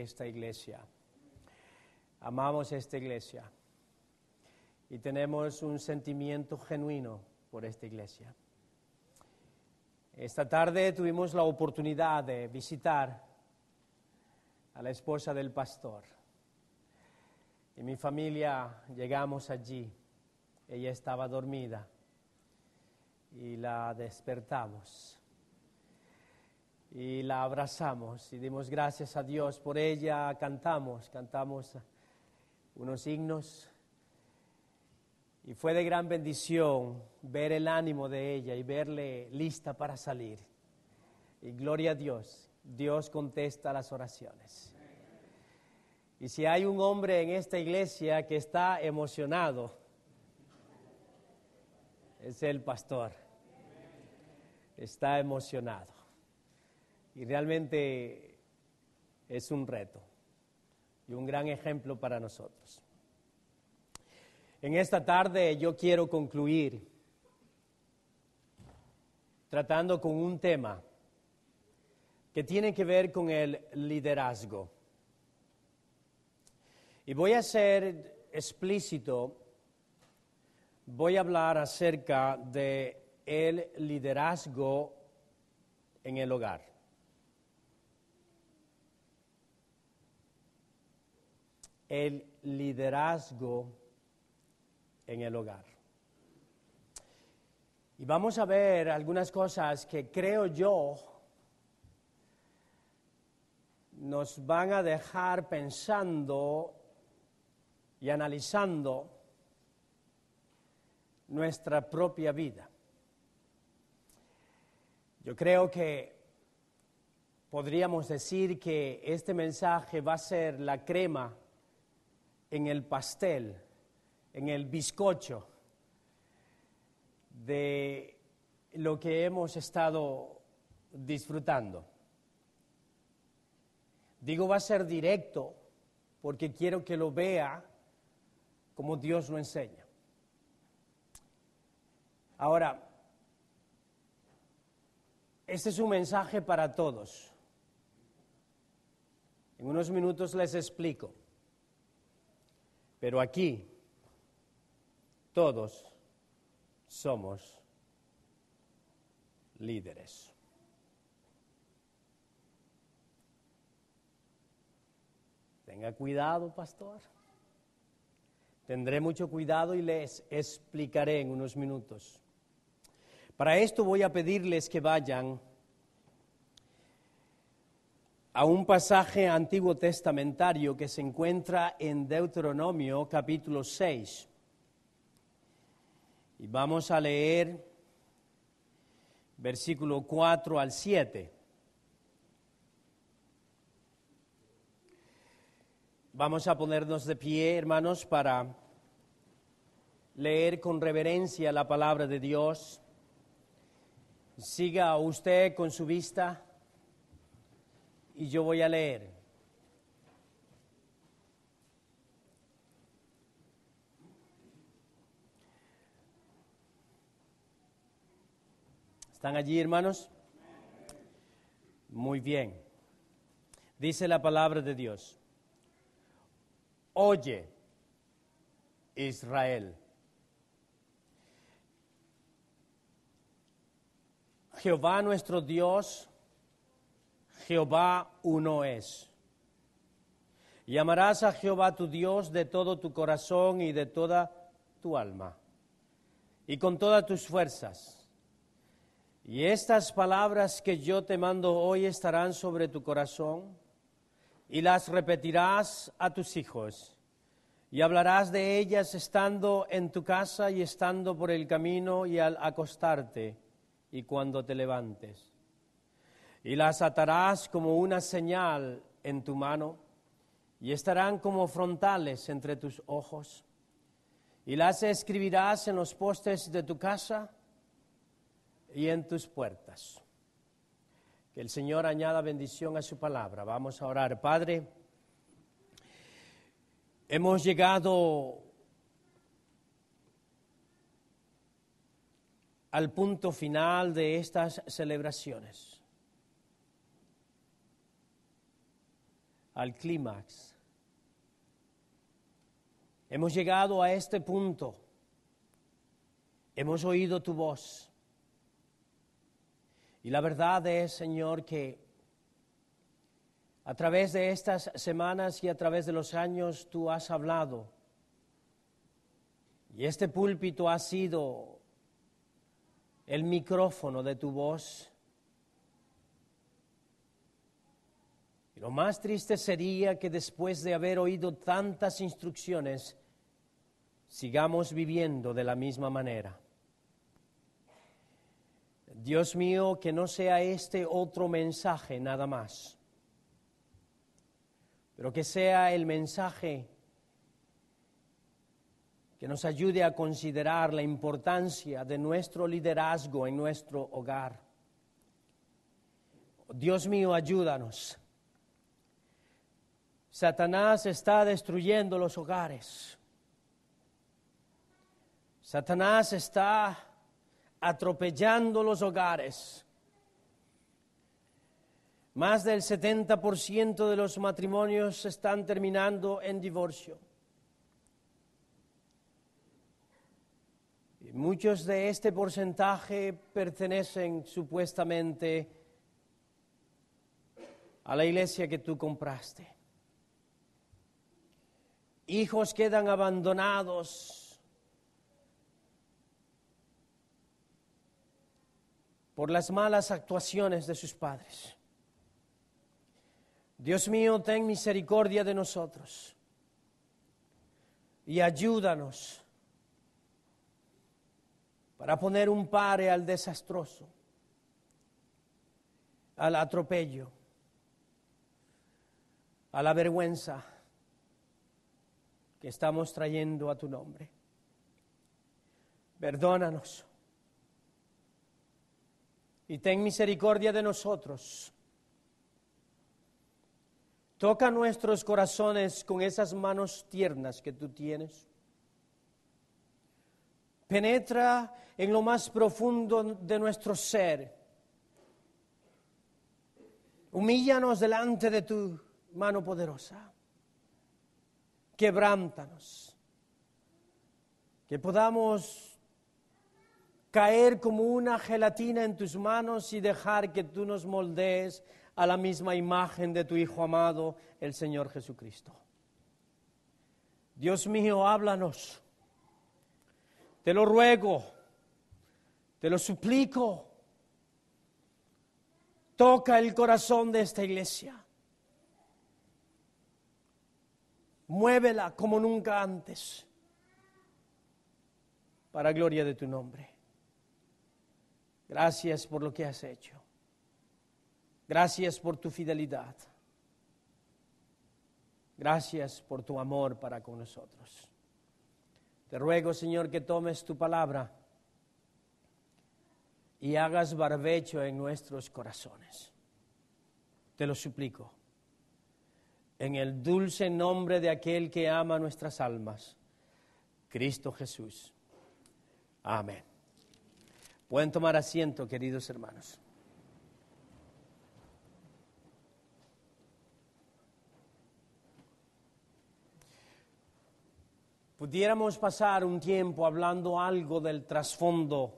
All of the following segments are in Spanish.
esta iglesia. Amamos esta iglesia y tenemos un sentimiento genuino por esta iglesia. Esta tarde tuvimos la oportunidad de visitar a la esposa del pastor. Y mi familia llegamos allí. Ella estaba dormida y la despertamos. Y la abrazamos y dimos gracias a Dios por ella. Cantamos unos himnos. Y fue de gran bendición ver el ánimo de ella y verle lista para salir. Y gloria a Dios, Dios contesta las oraciones. Y si hay un hombre en esta iglesia que está emocionado, es el pastor. Está emocionado. Y realmente es un reto y un gran ejemplo para nosotros. En esta tarde yo quiero concluir tratando con un tema que tiene que ver con el liderazgo. Y voy a ser explícito, voy a hablar acerca de el liderazgo en el hogar. El liderazgo en el hogar. Y vamos a ver algunas cosas que creo yo nos van a dejar pensando y analizando nuestra propia vida. Yo creo que podríamos decir que este mensaje va a ser la crema en el pastel, en el bizcocho de lo que hemos estado disfrutando. Digo va a ser directo porque quiero que lo vea como Dios lo enseña. Ahora, este es un mensaje para todos. En unos minutos les explico. Pero aquí todos somos líderes. Tenga cuidado, pastor. Tendré mucho cuidado y les explicaré en unos minutos. Para esto voy a pedirles que vayan a un pasaje antiguo testamentario que se encuentra en Deuteronomio capítulo 6. Y vamos a leer versículo 4 al 7. Vamos a ponernos de pie, hermanos, para leer con reverencia la palabra de Dios. Siga usted con su vista y yo voy a leer. ¿Están allí, hermanos? Muy bien. Dice la palabra de Dios. Oye, Israel. Jehová nuestro Dios, Jehová uno es. Y amarás a Jehová tu Dios de todo tu corazón y de toda tu alma, y con todas tus fuerzas. Y estas palabras que yo te mando hoy estarán sobre tu corazón, y las repetirás a tus hijos, y hablarás de ellas estando en tu casa y estando por el camino y al acostarte y cuando te levantes. Y las atarás como una señal en tu mano, y estarán como frontales entre tus ojos. Y las escribirás en los postes de tu casa y en tus puertas. Que el Señor añada bendición a su palabra. Vamos a orar. Padre, hemos llegado al punto final de estas celebraciones. al clímax. Hemos llegado a este punto. Hemos oído tu voz. Y la verdad es, Señor, que a través de estas semanas y a través de los años tú has hablado. Y este púlpito ha sido el micrófono de tu voz. Y lo más triste sería que después de haber oído tantas instrucciones, sigamos viviendo de la misma manera. Dios mío, que no sea este otro mensaje nada más, pero que sea el mensaje que nos ayude a considerar la importancia de nuestro liderazgo en nuestro hogar. Dios mío, ayúdanos. Satanás está destruyendo los hogares. Satanás está atropellando los hogares. Más del 70% de los matrimonios están terminando en divorcio. Y muchos de este porcentaje pertenecen supuestamente a la iglesia que tú compraste. Hijos quedan abandonados por las malas actuaciones de sus padres. Dios mío, ten misericordia de nosotros y ayúdanos para poner un pare al desastroso, al atropello, a la vergüenza que estamos trayendo a tu nombre. Perdónanos y ten misericordia de nosotros. Toca nuestros corazones con esas manos tiernas que tú tienes. Penetra en lo más profundo de nuestro ser. Humíllanos delante de tu mano poderosa. Quebrántanos. Que podamos caer como una gelatina en tus manos y dejar que tú nos moldees a la misma imagen de tu Hijo amado, el Señor Jesucristo. Dios mío, háblanos. Te lo ruego, te lo suplico. Toca el corazón de esta iglesia. Muévela como nunca antes, para gloria de tu nombre. Gracias por lo que has hecho. Gracias por tu fidelidad. Gracias por tu amor para con nosotros. Te ruego, Señor, que tomes tu palabra y hagas barbecho en nuestros corazones. Te lo suplico. En el dulce nombre de aquel que ama nuestras almas, Cristo Jesús. Amén. Pueden tomar asiento, queridos hermanos. Pudiéramos pasar un tiempo hablando algo del trasfondo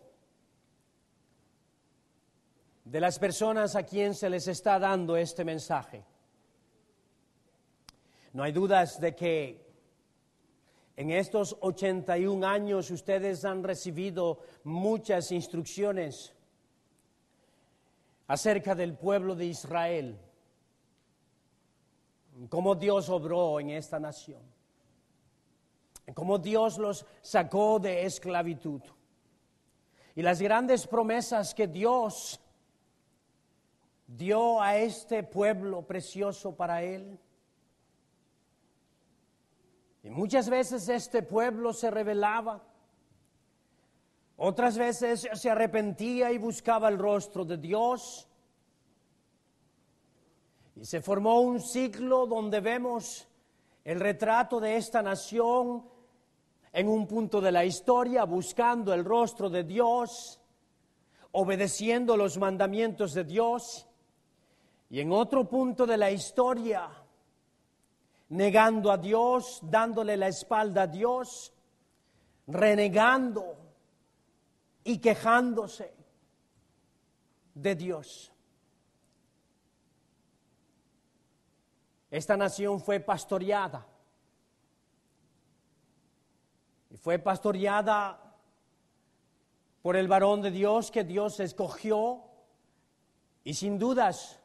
de las personas a quien se les está dando este mensaje. No hay dudas de que en estos 81 años ustedes han recibido muchas instrucciones acerca del pueblo de Israel, cómo Dios obró en esta nación, cómo Dios los sacó de esclavitud y las grandes promesas que Dios dio a este pueblo precioso para Él. Y muchas veces este pueblo se rebelaba, otras veces se arrepentía y buscaba el rostro de Dios. Y se formó un ciclo donde vemos el retrato de esta nación en un punto de la historia, buscando el rostro de Dios, obedeciendo los mandamientos de Dios, y en otro punto de la historia, negando a Dios, dándole la espalda a Dios, renegando y quejándose de Dios. Esta nación fue pastoreada. Y fue pastoreada por el varón de Dios que Dios escogió. Y sin dudas,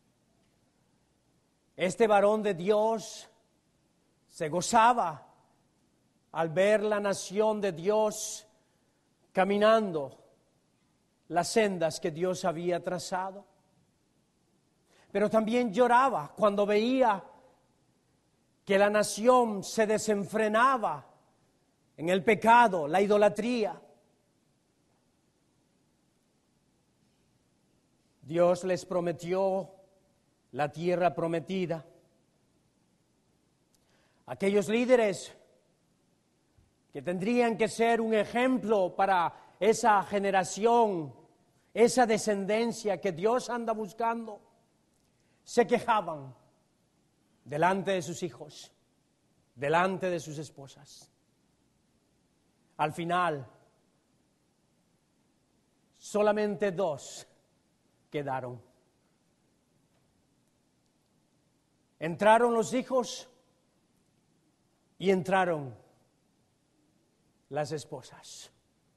este varón de Dios se gozaba al ver la nación de Dios caminando las sendas que Dios había trazado. Pero también lloraba cuando veía que la nación se desenfrenaba en el pecado, la idolatría. Dios les prometió la tierra prometida. Aquellos líderes que tendrían que ser un ejemplo para esa generación, esa descendencia que Dios anda buscando, se quejaban delante de sus hijos, delante de sus esposas. Al final, solamente 2 quedaron. Entraron los hijos y entraron las esposas.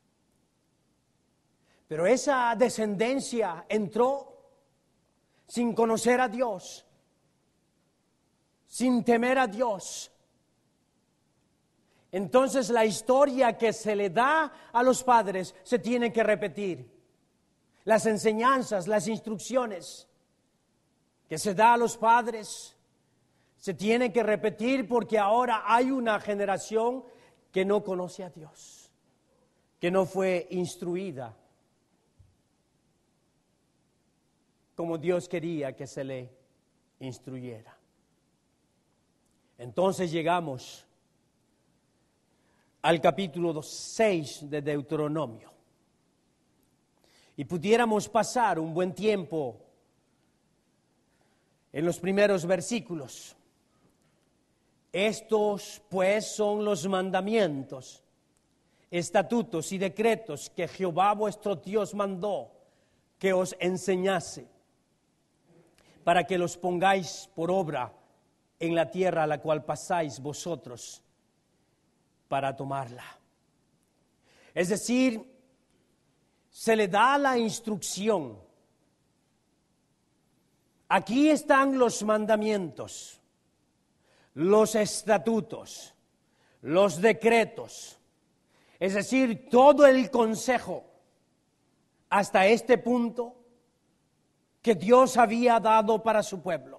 Pero esa descendencia entró sin conocer a Dios, sin temer a Dios. Entonces la historia que se le da a los padres se tiene que repetir. Las enseñanzas, las instrucciones que se da a los padres se tienen que repetir, porque ahora hay una generación que no conoce a Dios, que no fue instruida como Dios quería que se le instruyera. Entonces llegamos al capítulo 6 de Deuteronomio y pudiéramos pasar un buen tiempo en los primeros versículos. Estos pues son los mandamientos, estatutos y decretos que Jehová vuestro Dios mandó que os enseñase, para que los pongáis por obra en la tierra a la cual pasáis vosotros para tomarla. Es decir, se le da la instrucción. Aquí están los mandamientos, los estatutos, los decretos, es decir, todo el consejo hasta este punto que Dios había dado para su pueblo,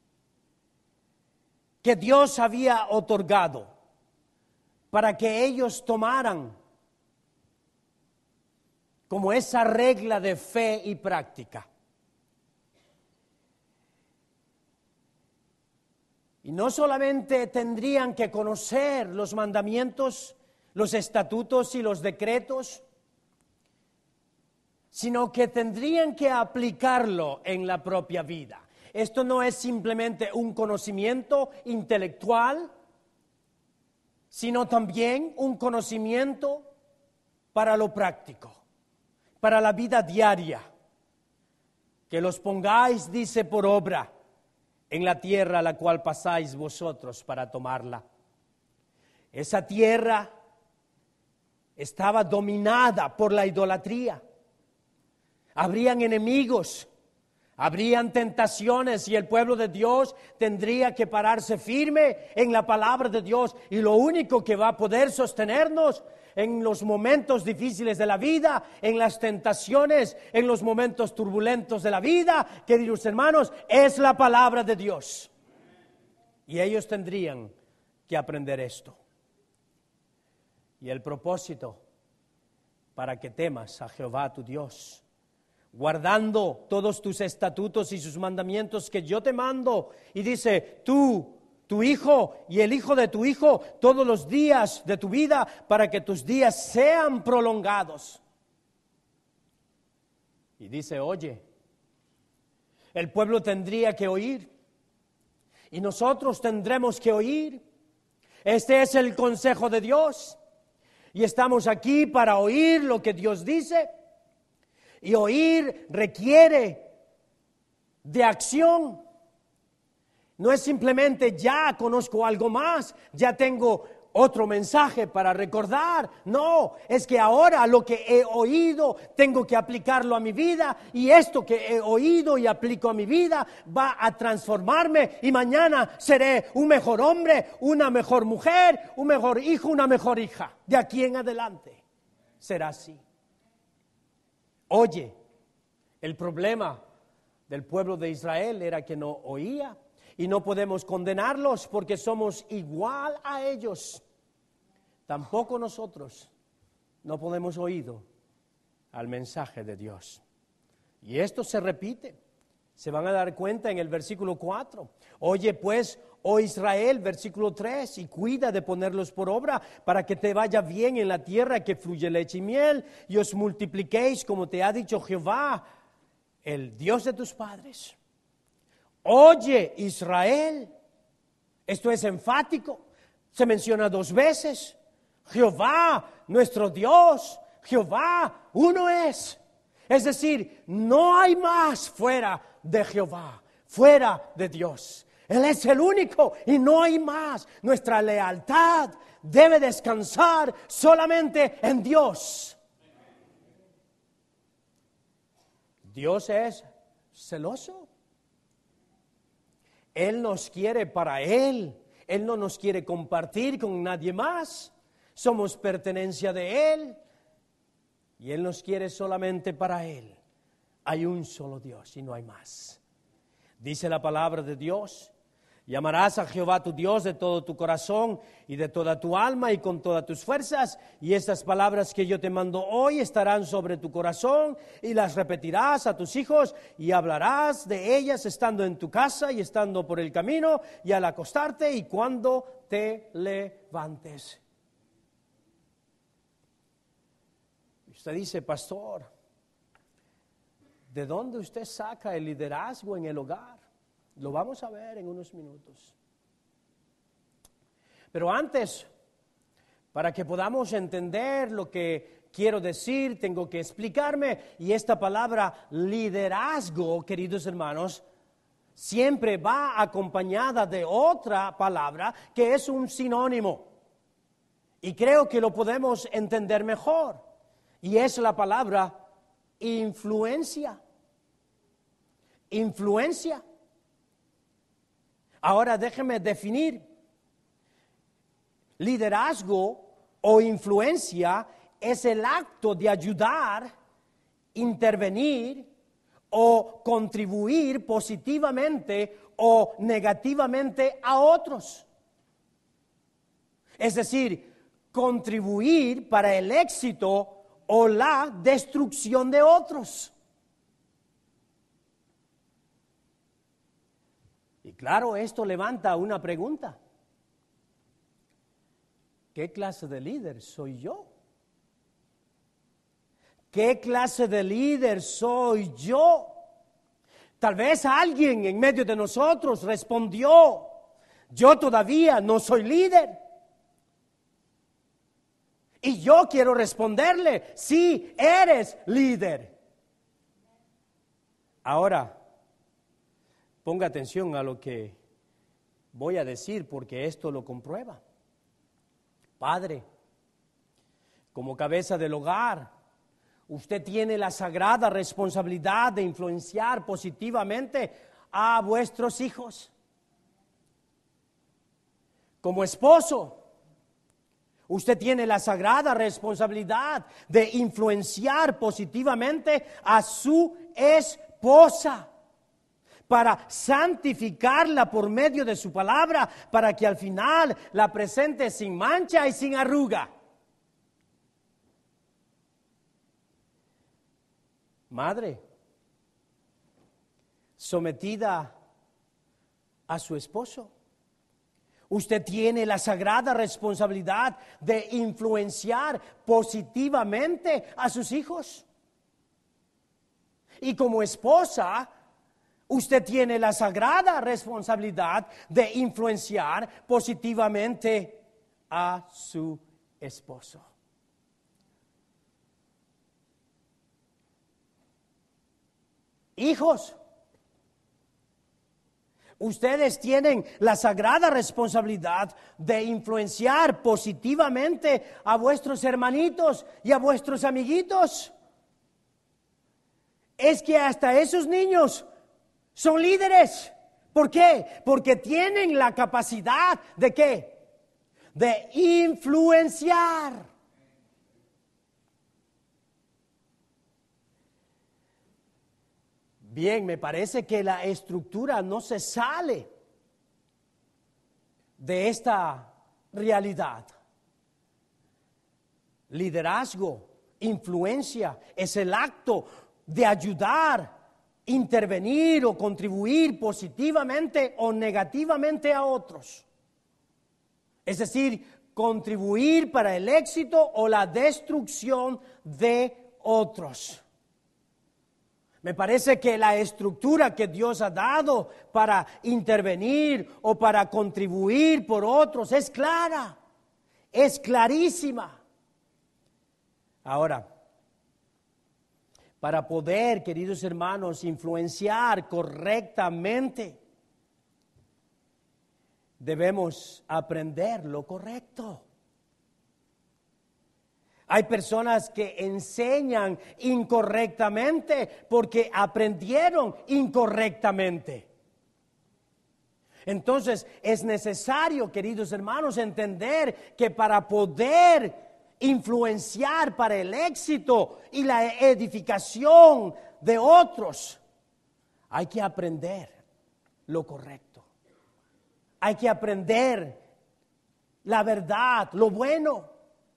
que Dios había otorgado para que ellos tomaran como esa regla de fe y práctica. Y no solamente tendrían que conocer los mandamientos, los estatutos y los decretos, sino que tendrían que aplicarlo en la propia vida. Esto no es simplemente un conocimiento intelectual, sino también un conocimiento para lo práctico, para la vida diaria. Que los pongáis, dice, por obra en la tierra a la cual pasáis vosotros para tomarla. Esa tierra estaba dominada por la idolatría. Habrían enemigos, habrían tentaciones, y el pueblo de Dios tendría que pararse firme en la palabra de Dios. Y lo único que va a poder sostenernos en los momentos difíciles de la vida, en las tentaciones, en los momentos turbulentos de la vida, queridos hermanos, es la palabra de Dios. Y ellos tendrían que aprender esto. Y el propósito, para que temas a Jehová tu Dios, guardando todos tus estatutos y sus mandamientos que yo te mando. Y dice, tú, tu hijo y el hijo de tu hijo, todos los días de tu vida, para que tus días sean prolongados. Y dice, oye, el pueblo tendría que oír. Y nosotros tendremos que oír. Este es el consejo de Dios. Y estamos aquí para oír lo que Dios dice. Y oír requiere de acción. No es simplemente ya conozco algo más, ya tengo otro mensaje para recordar. No, es que ahora lo que he oído tengo que aplicarlo a mi vida, y esto que he oído y aplico a mi vida va a transformarme, y mañana seré un mejor hombre, una mejor mujer, un mejor hijo, una mejor hija. De aquí en adelante será así. Oye, el problema del pueblo de Israel era que no oía. Y no podemos condenarlos porque somos igual a ellos. Tampoco nosotros no podemos oír al mensaje de Dios. Y esto se repite. Se van a dar cuenta en el versículo 4. Oye pues, oh Israel, versículo 3, y cuida de ponerlos por obra para que te vaya bien en la tierra que fluye leche y miel, y os multipliquéis como te ha dicho Jehová, el Dios de tus padres. Oye, Israel, esto es enfático, se menciona 2 veces. Jehová, nuestro Dios, Jehová, uno es. Es decir, no hay más fuera de Jehová, fuera de Dios. Él es el único y no hay más. Nuestra lealtad debe descansar solamente en Dios. Dios es celoso. Él nos quiere para Él. Él no nos quiere compartir con nadie más. Somos pertenencia de Él. Y Él nos quiere solamente para Él. Hay un solo Dios y no hay más. Dice la palabra de Dios: y amarás a Jehová tu Dios de todo tu corazón y de toda tu alma y con todas tus fuerzas. Y estas palabras que yo te mando hoy estarán sobre tu corazón, y las repetirás a tus hijos, y hablarás de ellas estando en tu casa y estando por el camino y al acostarte y cuando te levantes. Usted dice: pastor, ¿de dónde usted saca el liderazgo en el hogar? Lo vamos a ver en unos minutos. Pero antes, para que podamos entender lo que quiero decir, tengo que explicarme. Y esta palabra liderazgo, queridos hermanos, siempre va acompañada de otra palabra que es un sinónimo. Y creo que lo podemos entender mejor. Y es la palabra influencia. Influencia. Ahora déjeme definir. Liderazgo o influencia es el acto de ayudar, intervenir o contribuir positivamente o negativamente a otros. Es decir, contribuir para el éxito o la destrucción de otros. Y claro, esto levanta una pregunta. ¿Qué clase de líder soy yo? ¿Qué clase de líder soy yo? Tal vez alguien en medio de nosotros respondió: yo todavía no soy líder. Y yo quiero responderle: sí, eres líder. Ahora, ponga atención a lo que voy a decir, porque esto lo comprueba. Padre, como cabeza del hogar, usted tiene la sagrada responsabilidad de influenciar positivamente a vuestros hijos. Como esposo, usted tiene la sagrada responsabilidad de influenciar positivamente a su esposa, para santificarla por medio de su palabra, para que al final la presente sin mancha y sin arruga. Madre, sometida a su esposo, usted tiene la sagrada responsabilidad de influenciar positivamente a sus hijos. Y como esposa, Usted tiene la sagrada responsabilidad de influenciar positivamente a su esposo. Hijos, ustedes tienen la sagrada responsabilidad de influenciar positivamente a vuestros hermanitos y a vuestros amiguitos. Es que hasta esos niños son líderes. ¿Por qué? Porque tienen la capacidad ¿de qué? De influenciar. Bien, me parece que la estructura no se sale de esta realidad. Liderazgo, influencia, es el acto de ayudar, intervenir o contribuir positivamente o negativamente a otros. Es decir, contribuir para el éxito o la destrucción de otros. Me parece que la estructura que Dios ha dado para intervenir o para contribuir por otros es clara, es clarísima. Ahora, para poder, queridos hermanos, influenciar correctamente, debemos aprender lo correcto. Hay personas que enseñan incorrectamente porque aprendieron incorrectamente. Entonces, es necesario, queridos hermanos, entender que para poder influenciar para el éxito y la edificación de otros, hay que aprender lo correcto. Hay que aprender la verdad, lo bueno.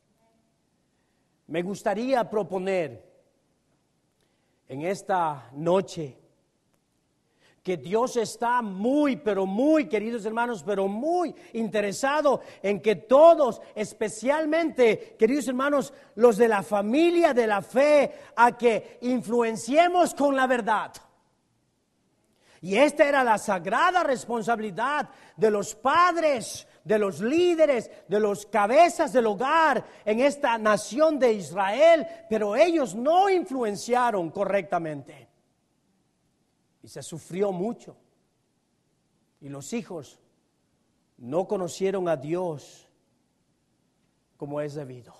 Me gustaría proponer en esta noche que Dios está muy, pero muy, queridos hermanos, pero muy interesado en que todos, especialmente, queridos hermanos, los de la familia de la fe, a que influenciemos con la verdad. Y esta era la sagrada responsabilidad de los padres, de los líderes, de los cabezas del hogar en esta nación de Israel, pero ellos no influenciaron correctamente. Y se sufrió mucho. Y los hijos no conocieron a Dios como es debido.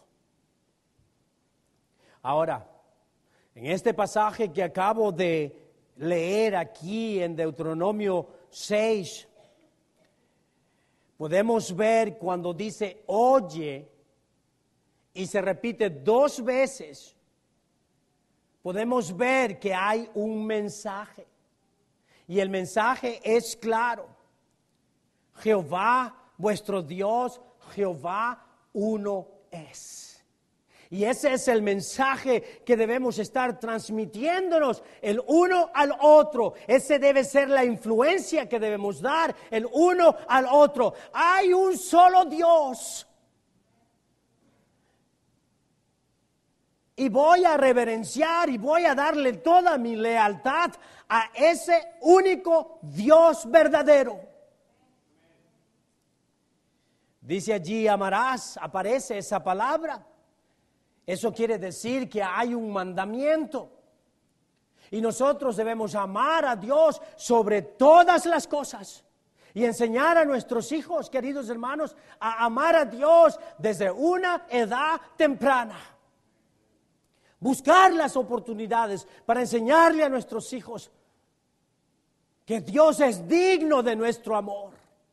Ahora, en este pasaje que acabo de leer aquí en Deuteronomio 6, podemos ver cuando dice oye y se repite 2 veces, podemos ver que hay un mensaje. Y el mensaje es claro. Jehová, vuestro Dios, Jehová uno es. Y ese es el mensaje que debemos estar transmitiéndonos el uno al otro. Ese debe ser la influencia que debemos dar el uno al otro. Hay un solo Dios. Y voy a reverenciar y voy a darle toda mi lealtad a ese único Dios verdadero. Dice allí, amarás, aparece esa palabra. Eso quiere decir que hay un mandamiento. Y nosotros debemos amar a Dios sobre todas las cosas. Y enseñar a nuestros hijos, queridos hermanos, a amar a Dios desde una edad temprana. Buscar las oportunidades para enseñarle a nuestros hijos que Dios es digno de nuestro amor.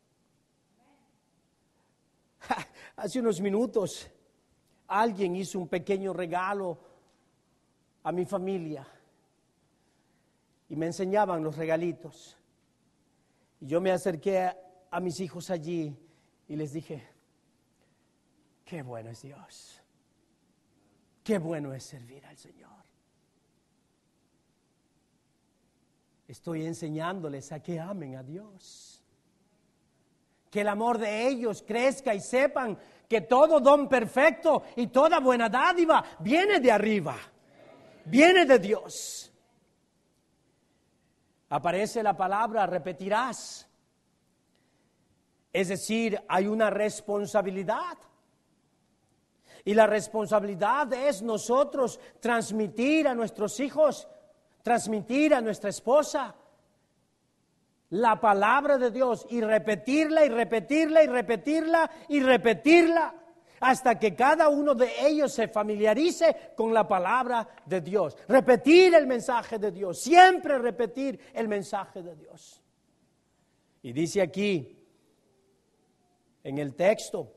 Hace unos minutos alguien hizo un pequeño regalo a mi familia y me enseñaban los regalitos. Y yo me acerqué a mis hijos allí y les dije, qué bueno es Dios. Qué bueno es servir al Señor. Estoy enseñándoles a que amen a Dios. Que el amor de ellos crezca y sepan que todo don perfecto y toda buena dádiva viene de arriba. Viene de Dios. aparece la palabra repetirás. Es decir, hay una responsabilidad. Y la responsabilidad es nosotros transmitir a nuestros hijos, transmitir a nuestra esposa la palabra de Dios y repetirla y repetirla y repetirla y repetirla hasta que cada uno de ellos se familiarice con la palabra de Dios. Repetir el mensaje de Dios, siempre repetir el mensaje de Dios. Y dice aquí en el texto,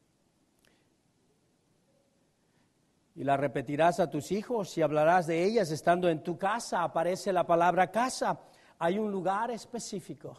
y la repetirás a tus hijos y hablarás de ellas estando en tu casa. Aparece la palabra casa. Hay un lugar específico.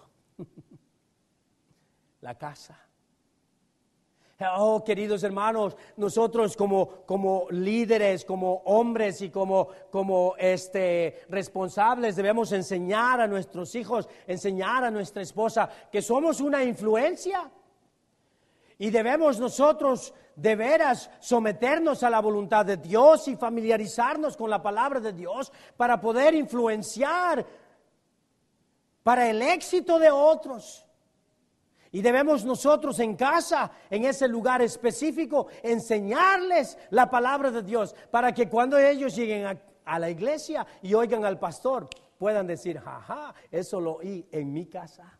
La casa. Oh, queridos hermanos, nosotros como líderes, como hombres y como responsables debemos enseñar a nuestros hijos, enseñar a nuestra esposa que somos una influencia. Y debemos nosotros de veras someternos a la voluntad de Dios y familiarizarnos con la palabra de Dios para poder influenciar para el éxito de otros. Y debemos nosotros en casa, en ese lugar específico, enseñarles la palabra de Dios para que cuando ellos lleguen a la iglesia y oigan al pastor, puedan decir, jaja, eso lo oí en mi casa.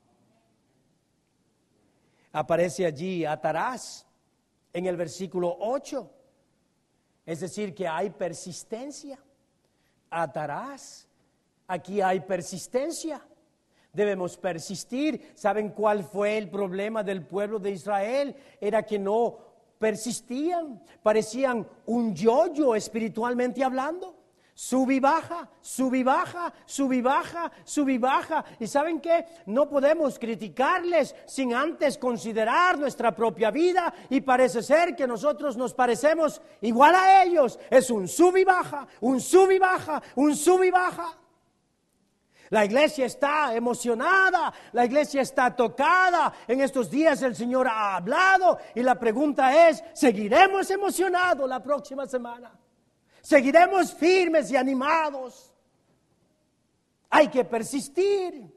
Aparece allí, atarás, en el versículo 8. Es decir, que hay persistencia. Atarás. Aquí hay persistencia. Debemos persistir. ¿Saben cuál fue el problema del pueblo de Israel? Era que no persistían. Parecían un yo-yo espiritualmente hablando. Sube y baja, sube y baja, sube y baja, sube y baja. ¿Y saben qué? No podemos criticarles sin antes considerar nuestra propia vida y parece ser que nosotros nos parecemos igual a ellos. Es un sube y baja, un sube y baja, un sube y baja. La iglesia está emocionada, la iglesia está tocada. En estos días el Señor ha hablado y la pregunta es, ¿seguiremos emocionados la próxima semana? Seguiremos firmes y animados. Hay que persistir.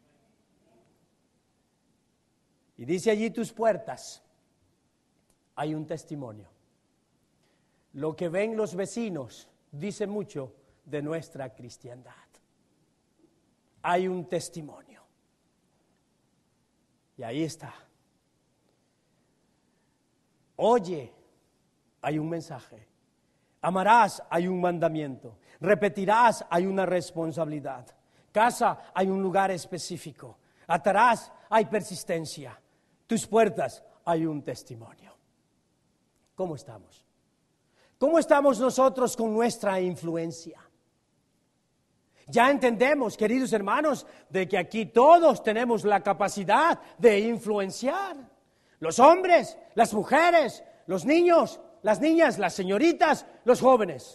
Y dice allí tus puertas. Hay un testimonio. Lo que ven los vecinos dice mucho de nuestra cristiandad. Hay un testimonio. Y ahí está. Oye, hay un mensaje. Amarás, hay un mandamiento. Repetirás, hay una responsabilidad. Casa, hay un lugar específico. Atarás, hay persistencia. Tus puertas, hay un testimonio. ¿Cómo estamos? ¿Cómo estamos nosotros con nuestra influencia? Ya entendemos, queridos hermanos, de que aquí todos tenemos la capacidad de influenciar. Los hombres, las mujeres, los niños, las niñas, las señoritas, los jóvenes.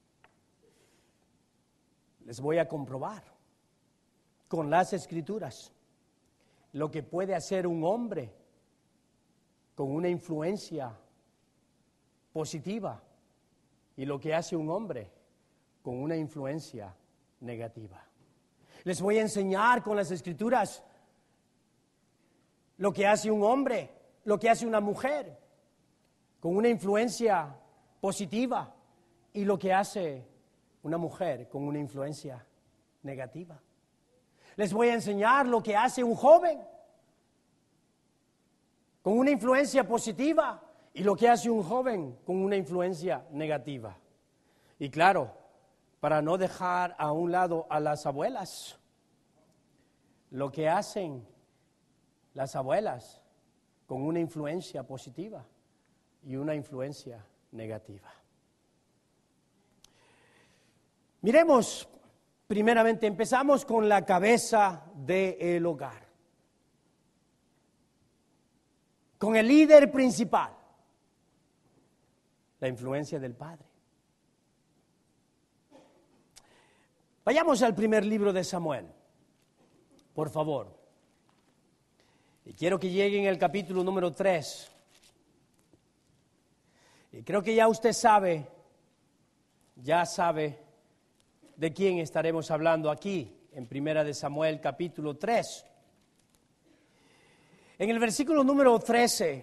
Les voy a comprobar con las Escrituras lo que puede hacer un hombre con una influencia positiva y lo que hace un hombre con una influencia negativa. Les voy a enseñar con las Escrituras lo que hace un hombre, lo que hace una mujer con una influencia positiva y lo que hace una mujer con una influencia negativa. Les voy a enseñar lo que hace un joven con una influencia positiva y lo que hace un joven con una influencia negativa. Y claro, para no dejar a un lado a las abuelas, lo que hacen las abuelas con una influencia positiva y una influencia negativa. Miremos, primeramente, empezamos con la cabeza del hogar, con el líder principal, la influencia del padre. Vayamos al primer libro de Samuel, por favor. Y quiero que lleguen al capítulo número 3. Y creo que ya usted sabe de quién estaremos hablando aquí en Primera de Samuel capítulo 3. En el versículo número 13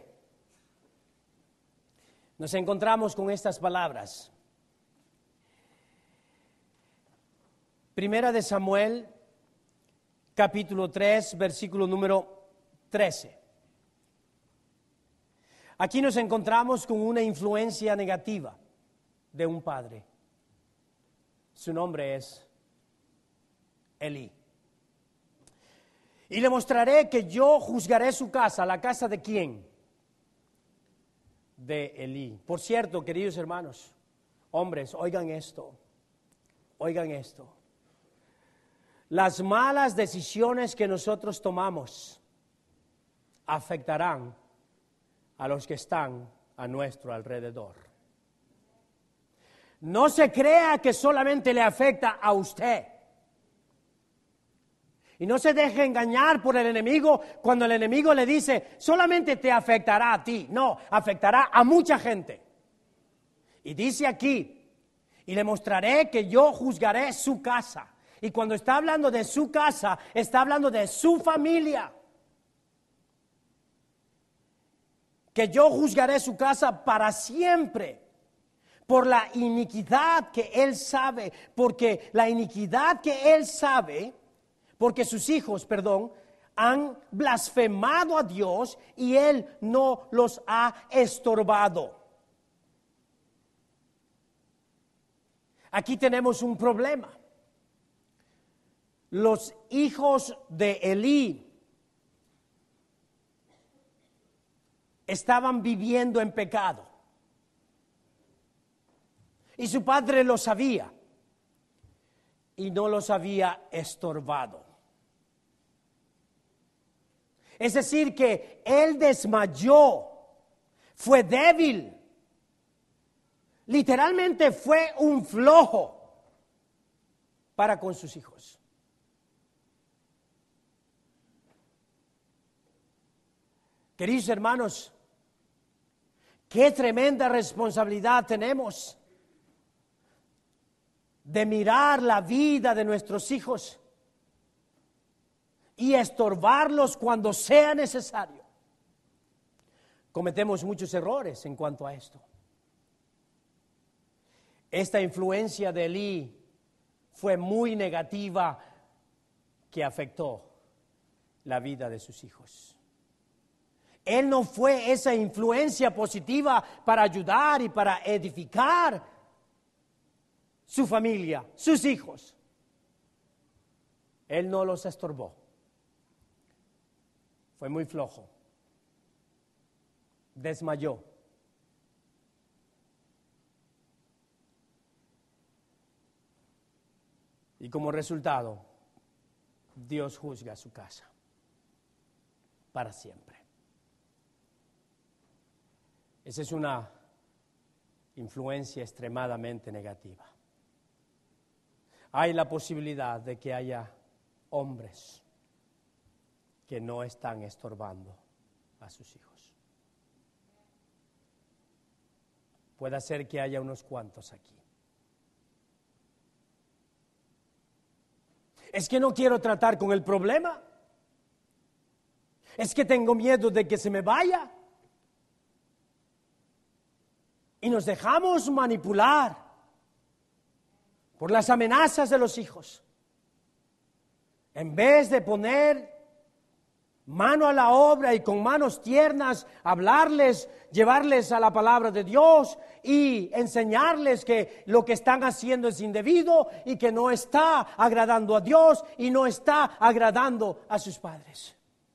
nos encontramos con estas palabras. Primera de Samuel capítulo 3, versículo número 13. Aquí nos encontramos con una influencia negativa de un padre. Su nombre es Elí. Y le mostraré que yo juzgaré su casa. ¿La casa de quién? De Elí. Por cierto, queridos hermanos, hombres, oigan esto. Oigan esto. Las malas decisiones que nosotros tomamos afectarán a los que están a nuestro alrededor. No se crea que solamente le afecta a usted. Y no se deje engañar por el enemigo cuando el enemigo le dice, solamente te afectará a ti. No, afectará a mucha gente. Y dice aquí, y le mostraré que yo juzgaré su casa. Y cuando está hablando de su casa, está hablando de su familia. Que yo juzgaré su casa para siempre por la iniquidad que él sabe, porque la iniquidad que él sabe, porque sus hijos, han blasfemado a Dios y él no los ha estorbado. Aquí tenemos un problema. Los hijos de Elí estaban viviendo en pecado. Y su padre lo sabía. Y no los había estorbado. Es decir, que él desmayó. Fue débil. Literalmente fue un flojo para con sus hijos. Queridos hermanos, qué tremenda responsabilidad tenemos de mirar la vida de nuestros hijos y estorbarlos cuando sea necesario. Cometemos muchos errores en cuanto a esto. Esta influencia de Elí fue muy negativa que afectó la vida de sus hijos. Él no fue esa influencia positiva para ayudar y para edificar su familia, sus hijos. Él no los estorbó. Fue muy flojo. Desmayó. Y como resultado, Dios juzga su casa para siempre. Esa es una influencia extremadamente negativa. Hay la posibilidad de que haya hombres que no están estorbando a sus hijos. Puede ser que haya unos cuantos aquí. Es que no quiero tratar con el problema. Es que tengo miedo de que se me vaya. Y nos dejamos manipular por las amenazas de los hijos. En vez de poner mano a la obra y con manos tiernas hablarles, llevarles a la palabra de Dios y enseñarles que lo que están haciendo es indebido y que no está agradando a Dios y no está agradando a sus padres.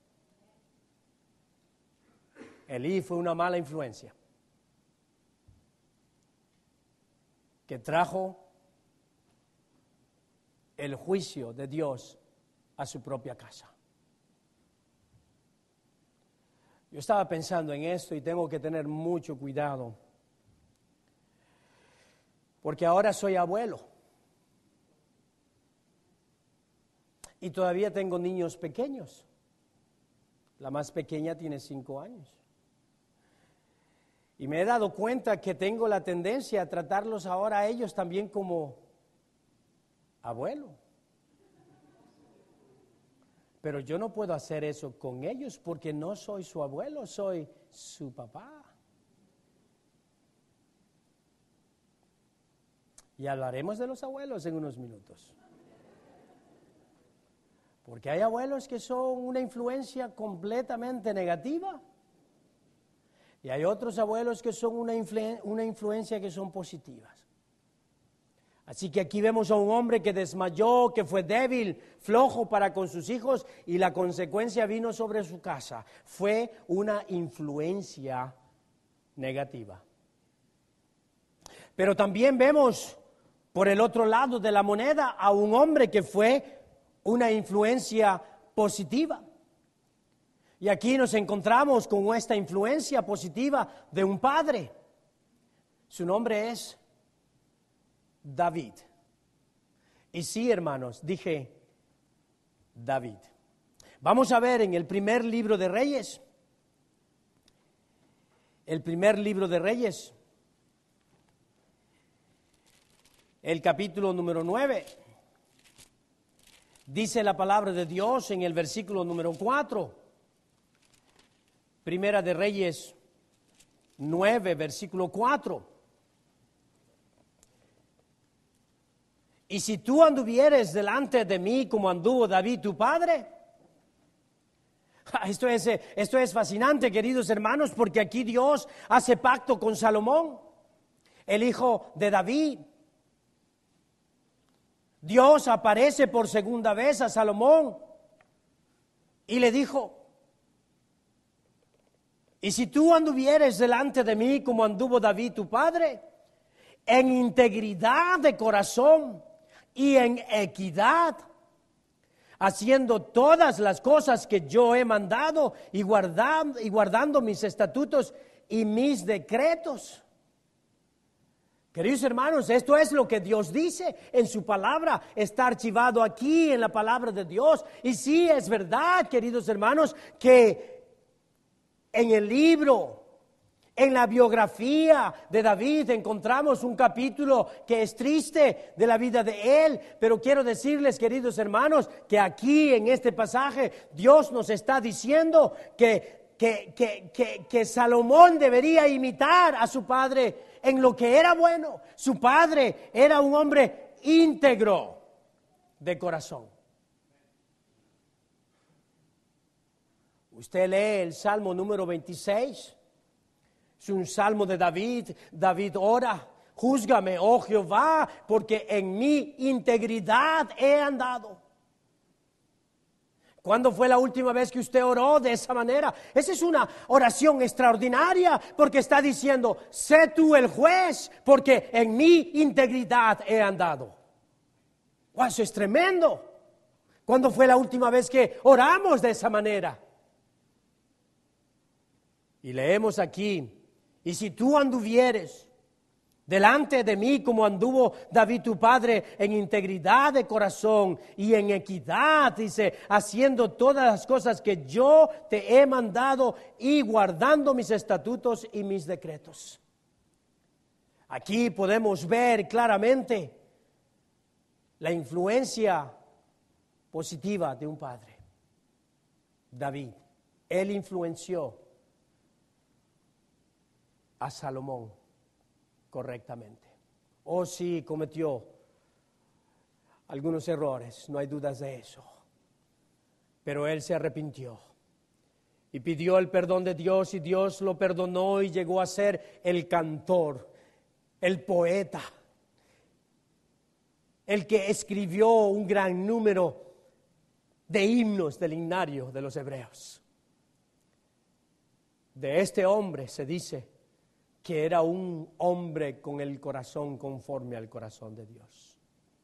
Elí fue una mala influencia que trajo el juicio de Dios a su propia casa. Yo estaba pensando en esto y tengo que tener mucho cuidado, porque ahora soy abuelo y todavía tengo niños pequeños. La más pequeña tiene 5 años. Y me he dado cuenta que tengo la tendencia a tratarlos ahora a ellos también como abuelo. Pero yo no puedo hacer eso con ellos porque no soy su abuelo, soy su papá. Y hablaremos de los abuelos en unos minutos. Porque hay abuelos que son una influencia completamente negativa. Y hay otros abuelos que son una influencia que son positivas. Así que aquí vemos a un hombre que desmayó, que fue débil, flojo para con sus hijos y la consecuencia vino sobre su casa. Fue una influencia negativa. Pero también vemos por el otro lado de la moneda a un hombre que fue una influencia positiva. Y aquí nos encontramos con esta influencia positiva de un padre. Su nombre es David. Y sí, hermanos, dije David. Vamos a ver en el primer libro de Reyes. El primer libro de Reyes. El capítulo número 9. Dice la palabra de Dios en el versículo número 4. Primera de Reyes 9, versículo 4. Y si tú anduvieres delante de mí como anduvo David tu padre. Esto es fascinante, queridos hermanos, porque aquí Dios hace pacto con Salomón, el hijo de David. Dios aparece por segunda vez a Salomón y le dijo: y si tú anduvieres delante de mí como anduvo David tu padre, en integridad de corazón y en equidad, haciendo todas las cosas que yo he mandado y guardando mis estatutos y mis decretos. Queridos hermanos, esto es lo que Dios dice en su palabra, está archivado aquí en la palabra de Dios. Y sí, es verdad, queridos hermanos, que en el libro, en la biografía de David encontramos un capítulo que es triste de la vida de él, pero quiero decirles, queridos hermanos, que aquí en este pasaje Dios nos está diciendo que Salomón debería imitar a su padre en lo que era bueno. Su padre era un hombre íntegro de corazón. Usted lee el Salmo número 26. Es un salmo de David. David ora: júzgame, oh Jehová, porque en mi integridad he andado. ¿Cuándo fue la última vez que usted oró de esa manera? Esa es una oración extraordinaria, porque está diciendo: sé tú el juez, porque en mi integridad he andado. ¡Wow! Eso es tremendo. ¿Cuándo fue la última vez que oramos de esa manera? Y leemos aquí: y si tú anduvieres delante de mí como anduvo David tu padre, en integridad de corazón y en equidad, dice, haciendo todas las cosas que yo te he mandado y guardando mis estatutos y mis decretos. Aquí podemos ver claramente la influencia positiva de un padre. David, él influenció a Salomón correctamente. Oh, sí, cometió algunos errores, no hay dudas de eso. Pero él se arrepintió y pidió el perdón de Dios, y Dios lo perdonó y llegó a ser el cantor, el poeta, el que escribió un gran número de himnos del himnario de los hebreos. De este hombre se dice que era un hombre con el corazón conforme al corazón de Dios.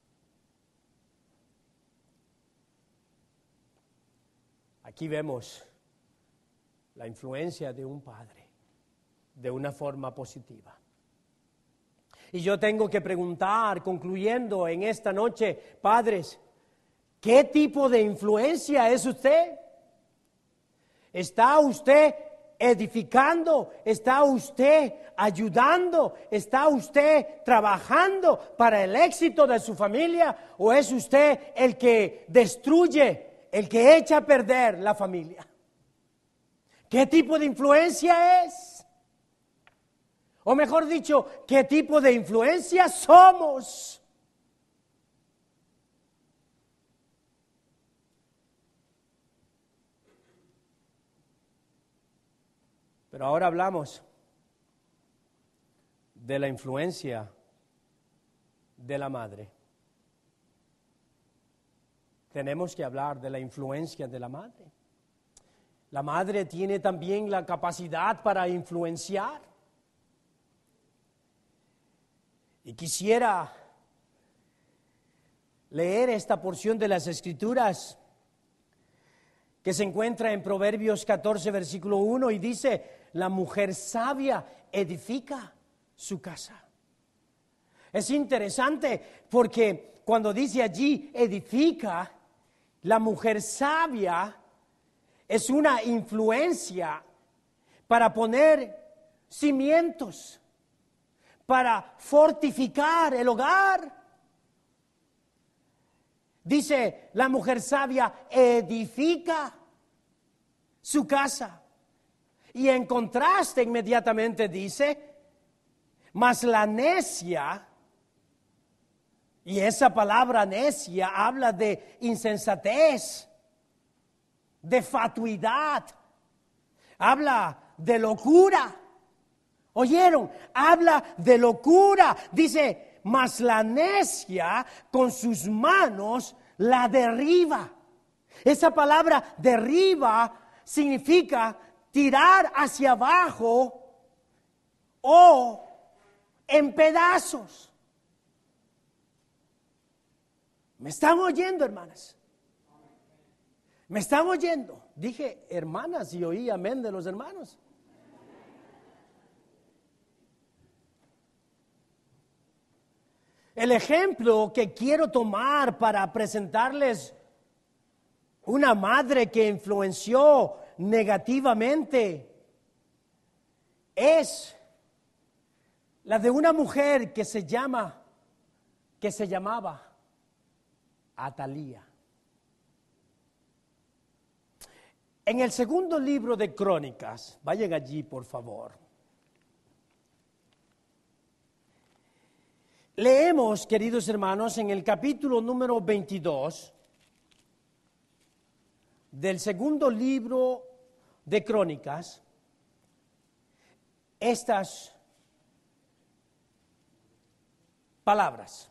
Aquí vemos la influencia de un padre de una forma positiva. Y yo tengo que preguntar, concluyendo en esta noche, padres, ¿qué tipo de influencia es usted? ¿Está usted edificando? ¿Está usted ayudando? ¿Está usted trabajando para el éxito de su familia? ¿O es usted el que destruye el que echa a perder la familia. ¿Qué tipo de influencia es? O mejor dicho, ¿qué tipo de influencia somos? Pero ahora hablamos de la influencia de la madre. Tenemos que hablar de la influencia de la madre. La madre tiene también la capacidad para influenciar. Y quisiera leer esta porción de las Escrituras que se encuentra en Proverbios 14, versículo 1, y dice: la mujer sabia edifica su casa. Es interesante porque cuando dice allí edifica, la mujer sabia es una influencia para poner cimientos, para fortificar el hogar. Dice, la mujer sabia edifica su casa. Y en contraste inmediatamente dice, mas la necia, y esa palabra necia habla de insensatez, de fatuidad, habla de locura. ¿Oyeron? Habla de locura. Dice, mas la necia con sus manos la derriba. Esa palabra derriba significa tirar hacia abajo o en pedazos. ¿Me están oyendo, hermanas? ¿Me están oyendo? Dije hermanas y oí amén de los hermanos. El ejemplo que quiero tomar para presentarles una madre que influenció negativamente es la de una mujer que se llamaba Atalía. En el segundo libro de Crónicas, vayan allí por favor. Leemos, queridos hermanos, en el capítulo número 22 del segundo libro de Crónicas, estas palabras.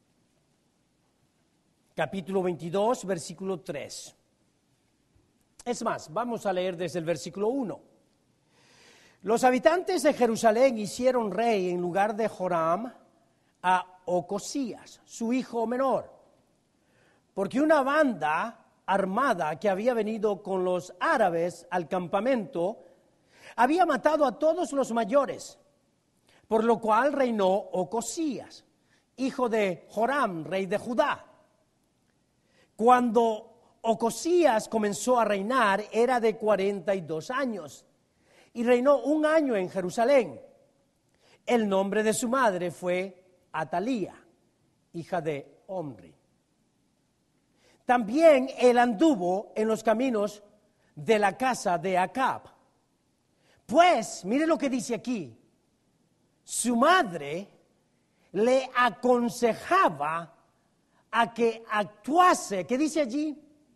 Capítulo 22, versículo 3. Es más, vamos a leer desde el versículo 1. Los habitantes de Jerusalén hicieron rey en lugar de Joram a Ocosías, su hijo menor, porque una banda armada que había venido con los árabes al campamento había matado a todos los mayores, por lo cual reinó Ocosías, hijo de Joram, rey de Judá. Cuando Ocosías comenzó a reinar era de 42 años y reinó 1 año en Jerusalén. El nombre de su madre fue Atalía, hija de Omri. También él anduvo en los caminos de la casa de Acab. Pues, mire lo que dice aquí, su madre le aconsejaba a que actuase, ¿qué dice allí?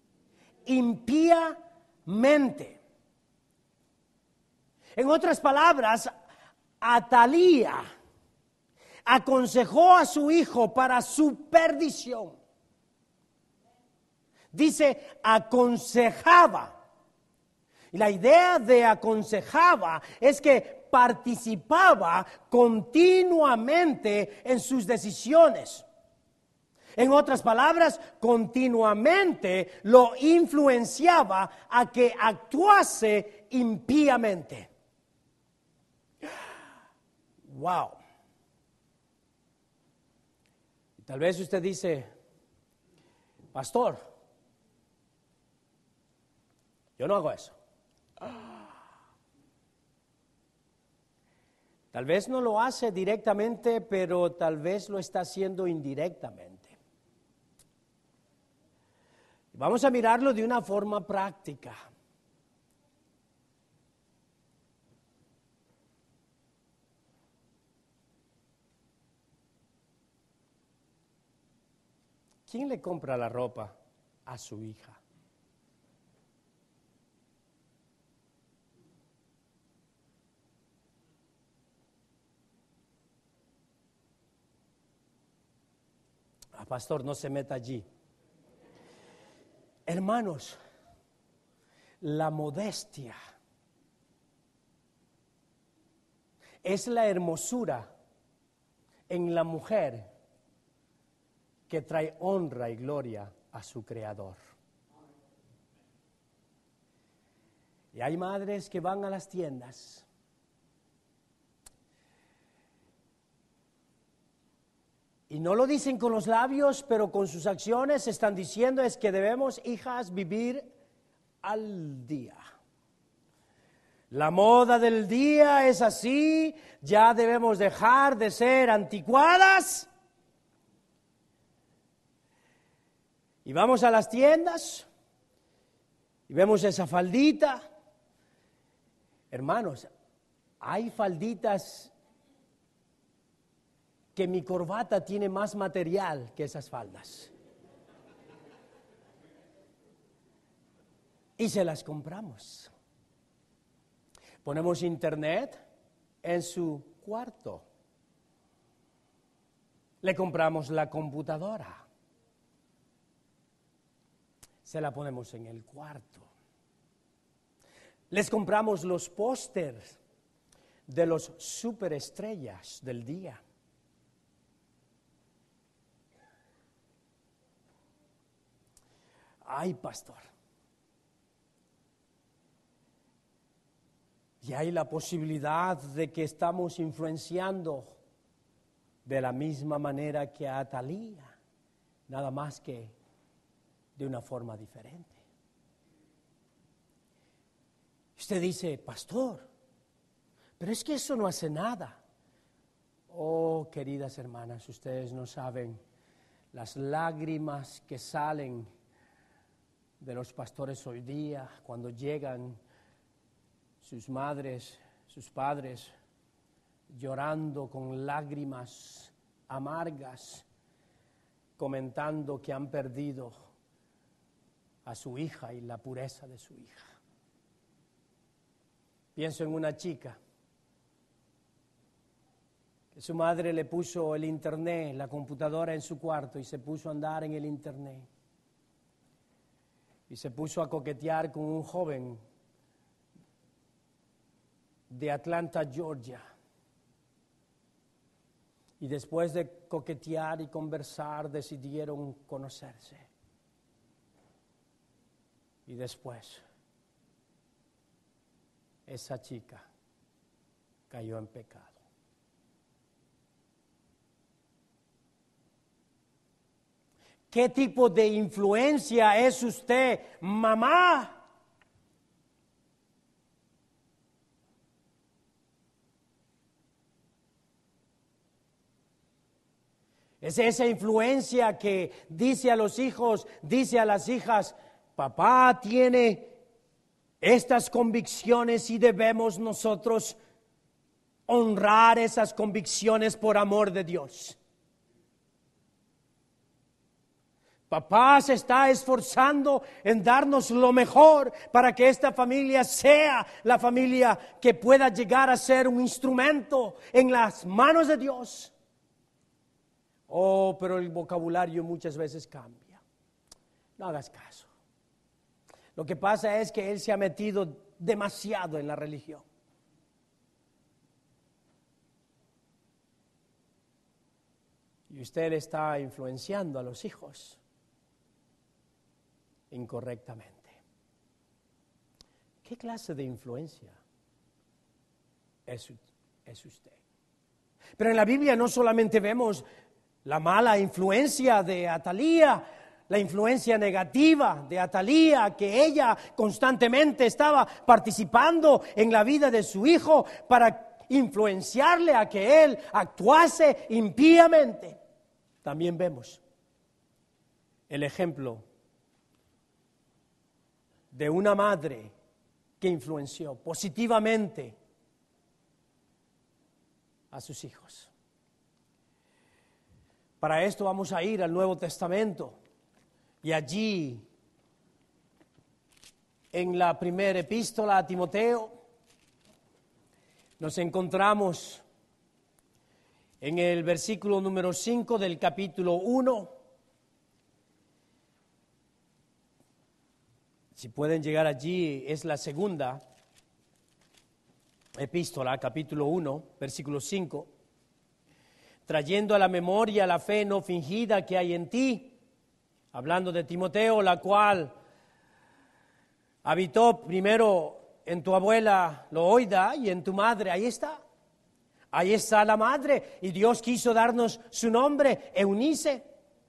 Impíamente. En otras palabras, Atalía aconsejó a su hijo para su perdición. Dice, aconsejaba. Y la idea de aconsejaba es que participaba continuamente en sus decisiones. En otras palabras, continuamente lo influenciaba a que actuase impíamente. Wow. Tal vez usted dice, pastor, yo no hago eso. Tal vez no lo hace directamente, pero tal vez lo está haciendo indirectamente. Vamos a mirarlo de una forma práctica. ¿Quién le compra la ropa a su hija? Pastor, no se meta allí. Hermanos, la modestia es la hermosura en la mujer que trae honra y gloria a su Creador. Y hay madres que van a las tiendas y no lo dicen con los labios, pero con sus acciones están diciendo es que debemos, hijas, vivir al día. La moda del día es así, ya debemos dejar de ser anticuadas. Y vamos a las tiendas y vemos esa faldita. Hermanos, hay falditas que mi corbata tiene más material que esas faldas. Y se las compramos. Ponemos internet en su cuarto. Le compramos la computadora. Se la ponemos en el cuarto. Les compramos los pósters de los superestrellas del día. Ay, pastor. Y hay la posibilidad de que estamos influenciando de la misma manera que a Atalía, nada más que de una forma diferente. Usted dice, pastor, pero es que eso no hace nada. Oh, queridas hermanas, ustedes no saben las lágrimas que salen de los pastores hoy día cuando llegan sus madres, sus padres, llorando con lágrimas amargas, comentando que han perdido a su hija y la pureza de su hija. Pienso en una chica que su madre le puso el internet, la computadora en su cuarto y se puso a andar en el internet. Y se puso a coquetear con un joven de Atlanta, Georgia. Y después de coquetear y conversar, decidieron conocerse. Y después, esa chica cayó en pecado. ¿Qué tipo de influencia es usted, mamá? Es esa influencia que dice a los hijos, dice a las hijas, papá tiene estas convicciones y debemos nosotros honrar esas convicciones por amor de Dios. Papá se está esforzando en darnos lo mejor para que esta familia sea la familia que pueda llegar a ser un instrumento en las manos de Dios. Oh, pero el vocabulario muchas veces cambia. No hagas caso. Lo que pasa es que él se ha metido demasiado en la religión. Y usted está influenciando a los hijos incorrectamente. ¿Qué clase de influencia es usted? Pero en la Biblia no solamente vemos la mala influencia de Atalía, la influencia negativa de Atalía, que ella constantemente estaba participando en la vida de su hijo para influenciarle a que él actuase impíamente. También vemos el ejemplo de una madre que influenció positivamente a sus hijos. Para esto vamos a ir al Nuevo Testamento y allí en la primera epístola a Timoteo nos encontramos en el versículo número 5 del capítulo 1. Si pueden llegar allí, es la segunda epístola, capítulo 1, versículo 5. Trayendo a la memoria la fe no fingida que hay en ti, hablando de Timoteo, la cual habitó primero en tu abuela Loida y en tu madre. Ahí está la madre, y Dios quiso darnos su nombre, Eunice.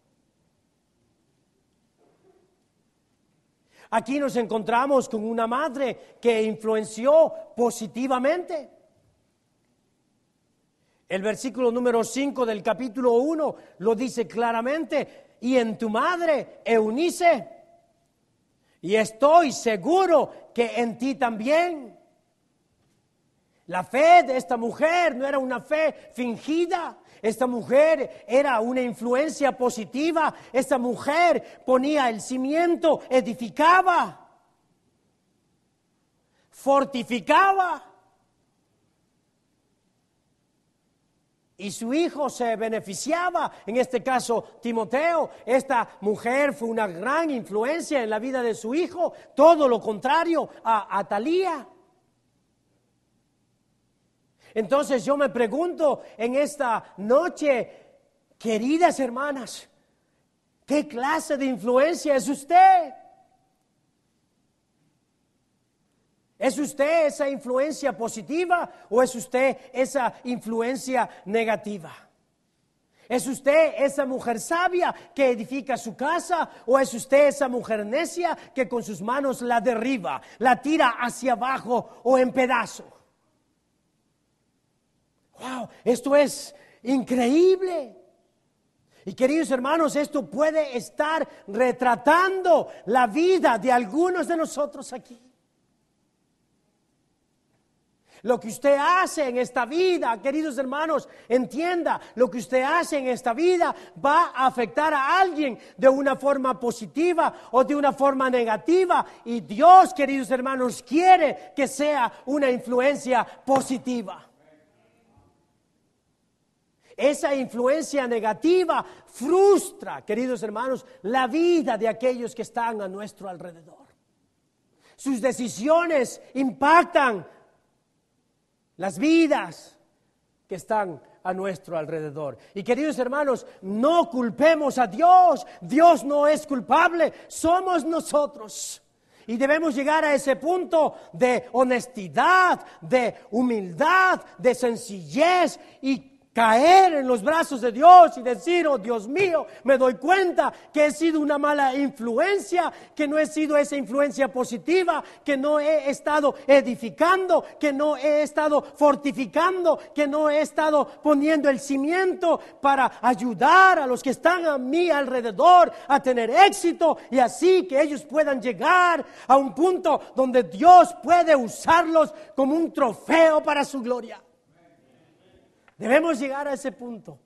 Aquí nos encontramos con una madre que influenció positivamente. El versículo número 5 del capítulo 1 lo dice claramente: y en tu madre, Eunice, y estoy seguro que en ti también. La fe de esta mujer no era una fe fingida. Esta mujer era una influencia positiva. Esta mujer ponía el cimiento, edificaba, fortificaba. Y su hijo se beneficiaba, en este caso Timoteo. Esta mujer fue una gran influencia en la vida de su hijo, todo lo contrario a Atalía. Entonces yo me pregunto en esta noche, queridas hermanas, ¿qué clase de influencia es usted? ¿Es usted esa influencia positiva o es usted esa influencia negativa? ¿Es usted esa mujer sabia que edifica su casa o es usted esa mujer necia que con sus manos la derriba, la tira hacia abajo o en pedazos? ¡Wow! Esto es increíble. Y queridos hermanos, esto puede estar retratando la vida de algunos de nosotros aquí. Lo que usted hace en esta vida, queridos hermanos, entienda, lo que usted hace en esta vida va a afectar a alguien de una forma positiva o de una forma negativa. Y Dios, queridos hermanos, quiere que sea una influencia positiva. Esa influencia negativa frustra, queridos hermanos, la vida de aquellos que están a nuestro alrededor. Sus decisiones impactan las vidas que están a nuestro alrededor. Y queridos hermanos, no culpemos a Dios. Dios no es culpable, somos nosotros. Y debemos llegar a ese punto de honestidad, de humildad, de sencillez y caer en los brazos de Dios y decir: oh Dios mío, me doy cuenta que he sido una mala influencia, que no he sido esa influencia positiva, que no he estado edificando, que no he estado fortificando, que no he estado poniendo el cimiento para ayudar a los que están a mi alrededor a tener éxito y así que ellos puedan llegar a un punto donde Dios puede usarlos como un trofeo para su gloria. Debemos llegar a ese punto.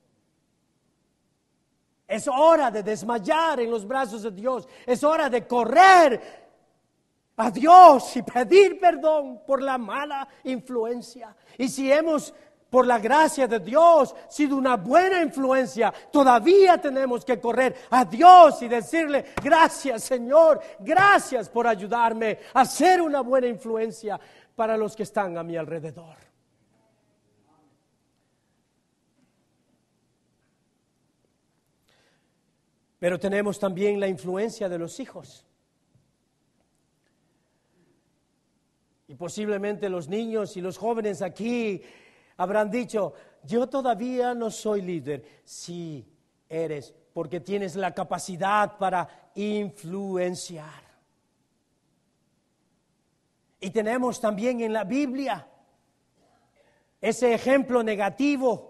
Es hora de desmayar en los brazos de Dios. Es hora de correr a Dios y pedir perdón por la mala influencia. Y si hemos, por la gracia de Dios, sido una buena influencia, todavía tenemos que correr a Dios y decirle: gracias, Señor, gracias por ayudarme a ser una buena influencia para los que están a mi alrededor. Pero tenemos también la influencia de los hijos. Y posiblemente los niños y los jóvenes aquí habrán dicho: yo todavía no soy líder. Sí eres, porque tienes la capacidad para influenciar. Y tenemos también en la Biblia ese ejemplo negativo.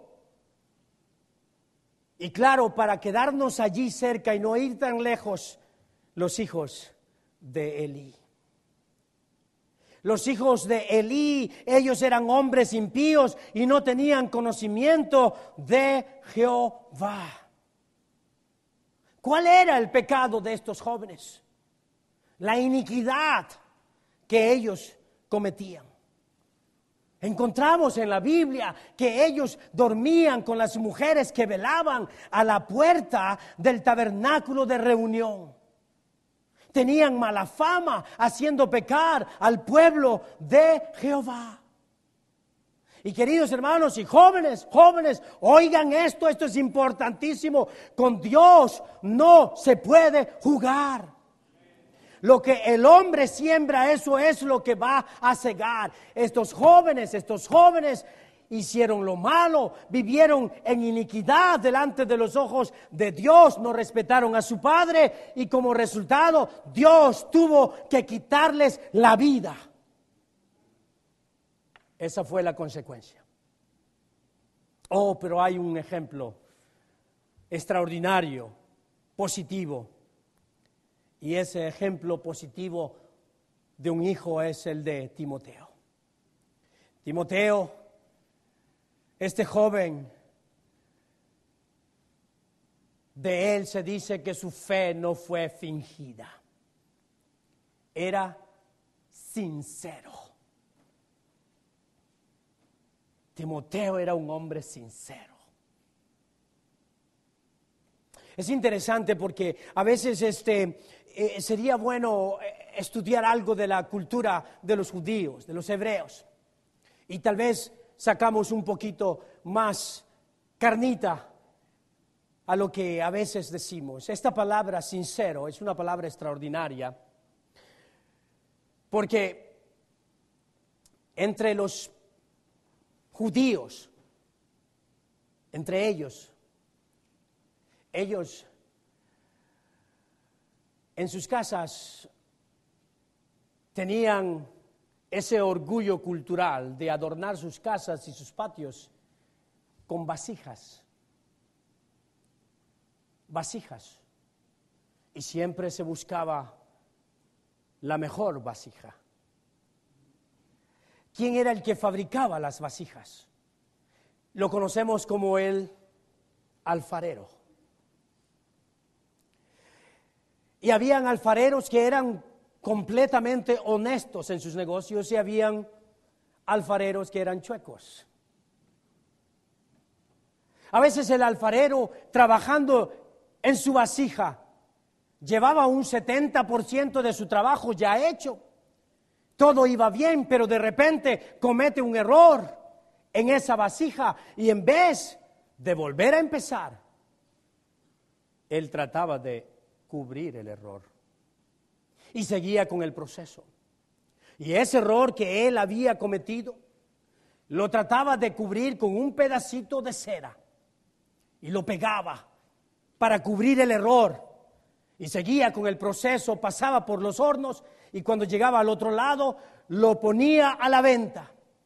Y claro, para quedarnos allí cerca y no ir tan lejos, los hijos de Elí. Los hijos de Elí, ellos eran hombres impíos y no tenían conocimiento de Jehová. ¿Cuál era el pecado de estos jóvenes? La iniquidad que ellos cometían. Encontramos en la Biblia que ellos dormían con las mujeres que velaban a la puerta del tabernáculo de reunión. Tenían mala fama haciendo pecar al pueblo de Jehová. Y queridos hermanos y jóvenes, oigan esto es importantísimo. Con Dios no se puede jugar. Lo que el hombre siembra, eso es lo que va a cegar. Estos jóvenes hicieron lo malo, vivieron en iniquidad delante de los ojos de Dios, no respetaron a su padre y como resultado Dios tuvo que quitarles la vida. Esa fue la consecuencia. Oh, pero hay un ejemplo extraordinario, positivo. Y ese ejemplo positivo de un hijo es el de Timoteo. Timoteo, este joven, de él se dice que su fe no fue fingida. Era sincero. Timoteo era un hombre sincero. Es interesante porque a veces sería bueno estudiar algo de la cultura de los judíos, de los hebreos. Y tal vez sacamos un poquito más carnita a lo que a veces decimos. Esta palabra sincero es una palabra extraordinaria porque entre los judíos, entre ellos en sus casas tenían ese orgullo cultural de adornar sus casas y sus patios con vasijas. Y siempre se buscaba la mejor vasija. ¿Quién era el que fabricaba las vasijas? Lo conocemos como el alfarero. Y habían alfareros que eran completamente honestos en sus negocios y habían alfareros que eran chuecos. A veces el alfarero, trabajando en su vasija, llevaba un 70% de su trabajo ya hecho. Todo iba bien, pero de repente comete un error en esa vasija y en vez de volver a empezar, él trataba de cubrir el error y seguía con el proceso. Y ese error que él había cometido lo trataba de cubrir con un pedacito de cera y lo pegaba para cubrir el error y seguía con el proceso, pasaba por los hornos y cuando llegaba al otro lado lo ponía a la venta.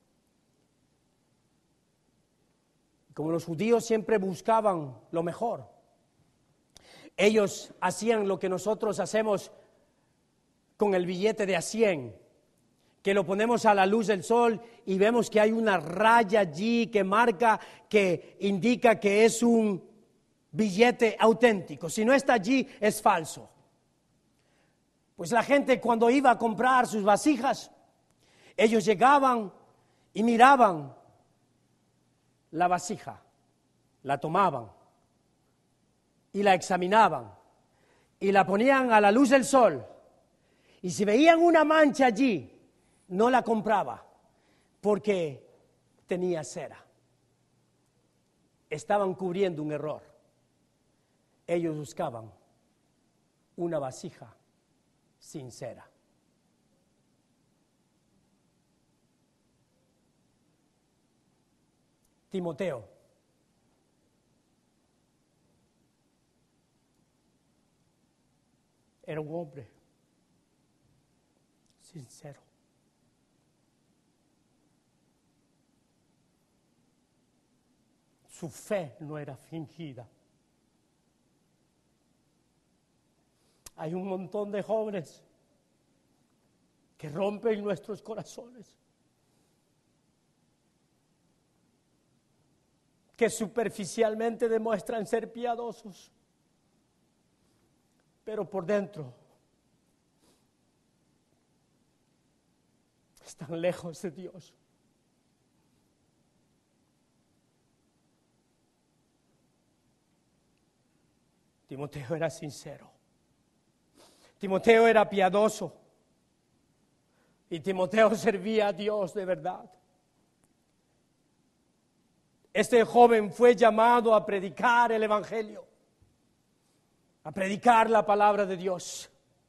Como los judíos siempre buscaban lo mejor, ellos hacían lo que nosotros hacemos con el billete de $100, que lo ponemos a la luz del sol y vemos que hay una raya allí que marca, que indica que es un billete auténtico. Si no está allí, es falso. Pues la gente cuando iba a comprar sus vasijas, ellos llegaban y miraban la vasija, la tomaban y la examinaban y la ponían a la luz del sol. Y si veían una mancha allí, no la compraba porque tenía cera. Estaban cubriendo un error. Ellos buscaban una vasija sincera. Timoteo era un hombre sincero. Su fe no era fingida. Hay un montón de jóvenes que rompen nuestros corazones, que superficialmente demuestran ser piadosos, pero por dentro están lejos de Dios. Timoteo era sincero, Timoteo era piadoso y Timoteo servía a Dios de verdad. Este joven fue llamado a predicar el evangelio, a predicar la palabra de Dios.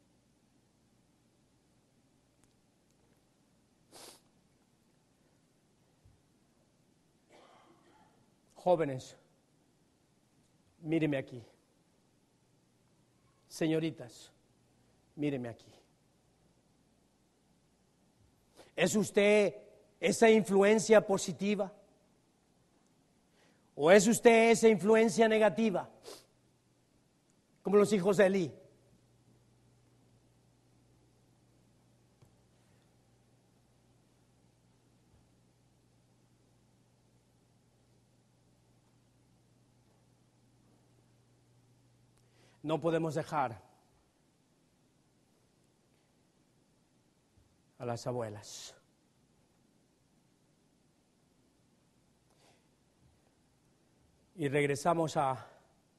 Jóvenes, míreme aquí. Señoritas, míreme aquí. ¿Es usted esa influencia positiva? ¿O es usted esa influencia negativa? Como los hijos de Elí. No podemos dejar a las abuelas. Y regresamos a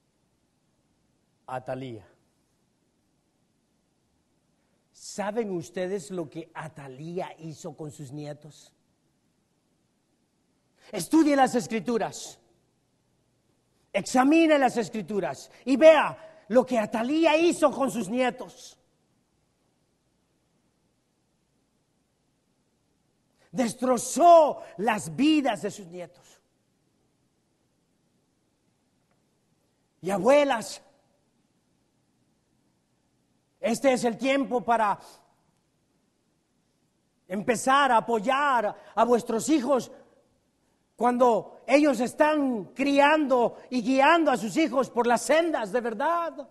Atalía. ¿Saben ustedes lo que Atalía hizo con sus nietos? Estudie las Escrituras, examine las Escrituras y vea lo que Atalía hizo con sus nietos. Destrozó las vidas de sus nietos. Y abuelas, este es el tiempo para empezar a apoyar a vuestros hijos cuando ellos están criando y guiando a sus hijos por las sendas de verdad.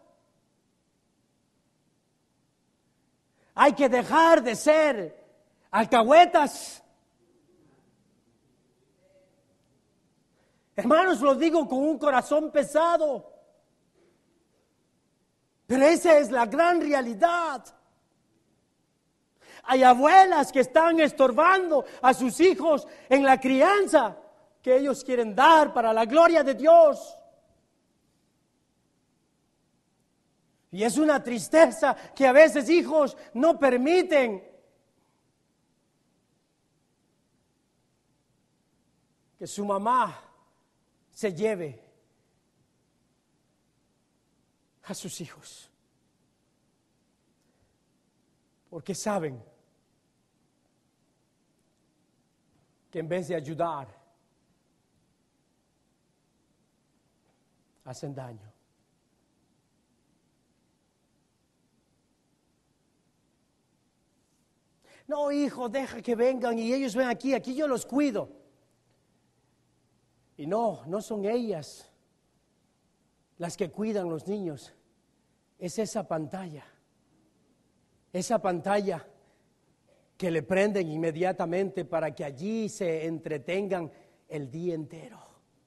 Hay que dejar de ser alcahuetas. Hermanos, lo digo con un corazón pesado, pero esa es la gran realidad. Hay abuelas que están estorbando a sus hijos en la crianza que ellos quieren dar para la gloria de Dios. Y es una tristeza que a veces hijos no permiten que su mamá se lleve a sus hijos, porque saben que en vez de ayudar, hacen daño. No, hijo, deja que vengan y ellos ven aquí yo los cuido. Y no son ellas las que cuidan los niños, es esa pantalla que le prenden inmediatamente para que allí se entretengan el día entero.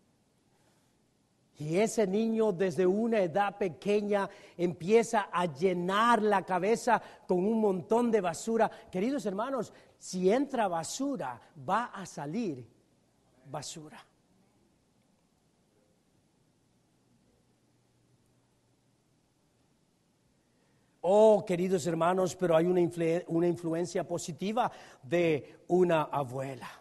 Y ese niño desde una edad pequeña empieza a llenar la cabeza con un montón de basura. Queridos hermanos, si entra basura, va a salir basura. Oh, queridos hermanos, pero hay una influencia positiva de una abuela.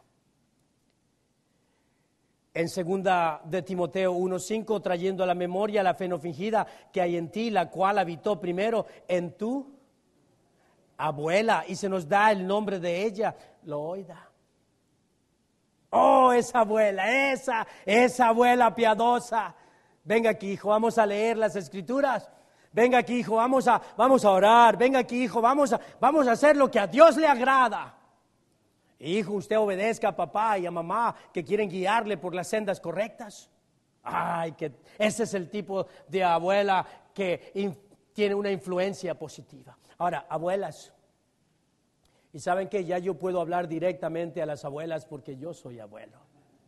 En segunda de Timoteo 1:5, trayendo a la memoria la fe no fingida que hay en ti, la cual habitó primero en tu abuela, y se nos da el nombre de ella, Loida. Oh, esa abuela, esa abuela piadosa. Venga aquí, hijo, vamos a leer las Escrituras. Venga aquí, hijo, vamos a orar. Venga aquí, hijo, vamos a hacer lo que a Dios le agrada. Hijo, usted obedezca a papá y a mamá que quieren guiarle por las sendas correctas. Ay, que ese es el tipo de abuela que tiene una influencia positiva. Ahora, abuelas, Y saben que ya yo puedo hablar directamente a las abuelas porque yo soy abuelo.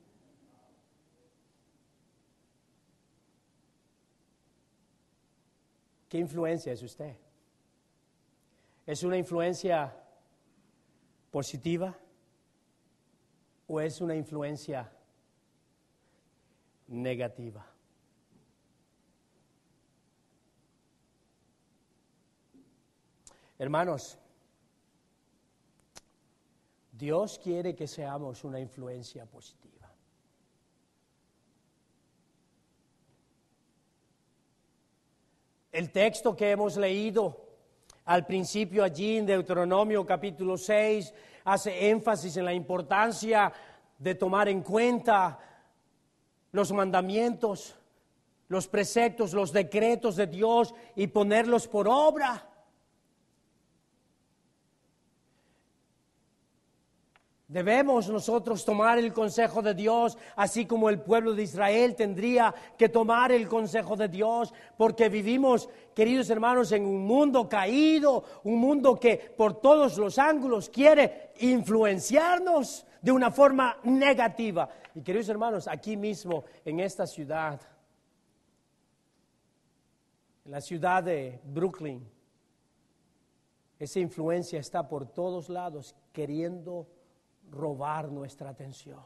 ¿Qué influencia es usted? ¿Es una influencia positiva o es una influencia negativa? Hermanos, Dios quiere que seamos una influencia positiva. El texto que hemos leído al principio allí en Deuteronomio capítulo 6 hace énfasis en la importancia de tomar en cuenta los mandamientos, los preceptos, los decretos de Dios y ponerlos por obra. Debemos nosotros tomar el consejo de Dios, así como el pueblo de Israel tendría que tomar el consejo de Dios, porque vivimos, queridos hermanos, en un mundo caído, un mundo que por todos los ángulos quiere influenciarnos de una forma negativa. Y queridos hermanos, aquí mismo, en esta ciudad, en la ciudad de Brooklyn, esa influencia está por todos lados queriendo robar nuestra atención.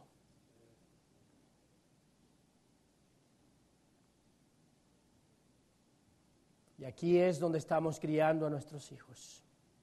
Y aquí es donde estamos criando a nuestros hijos.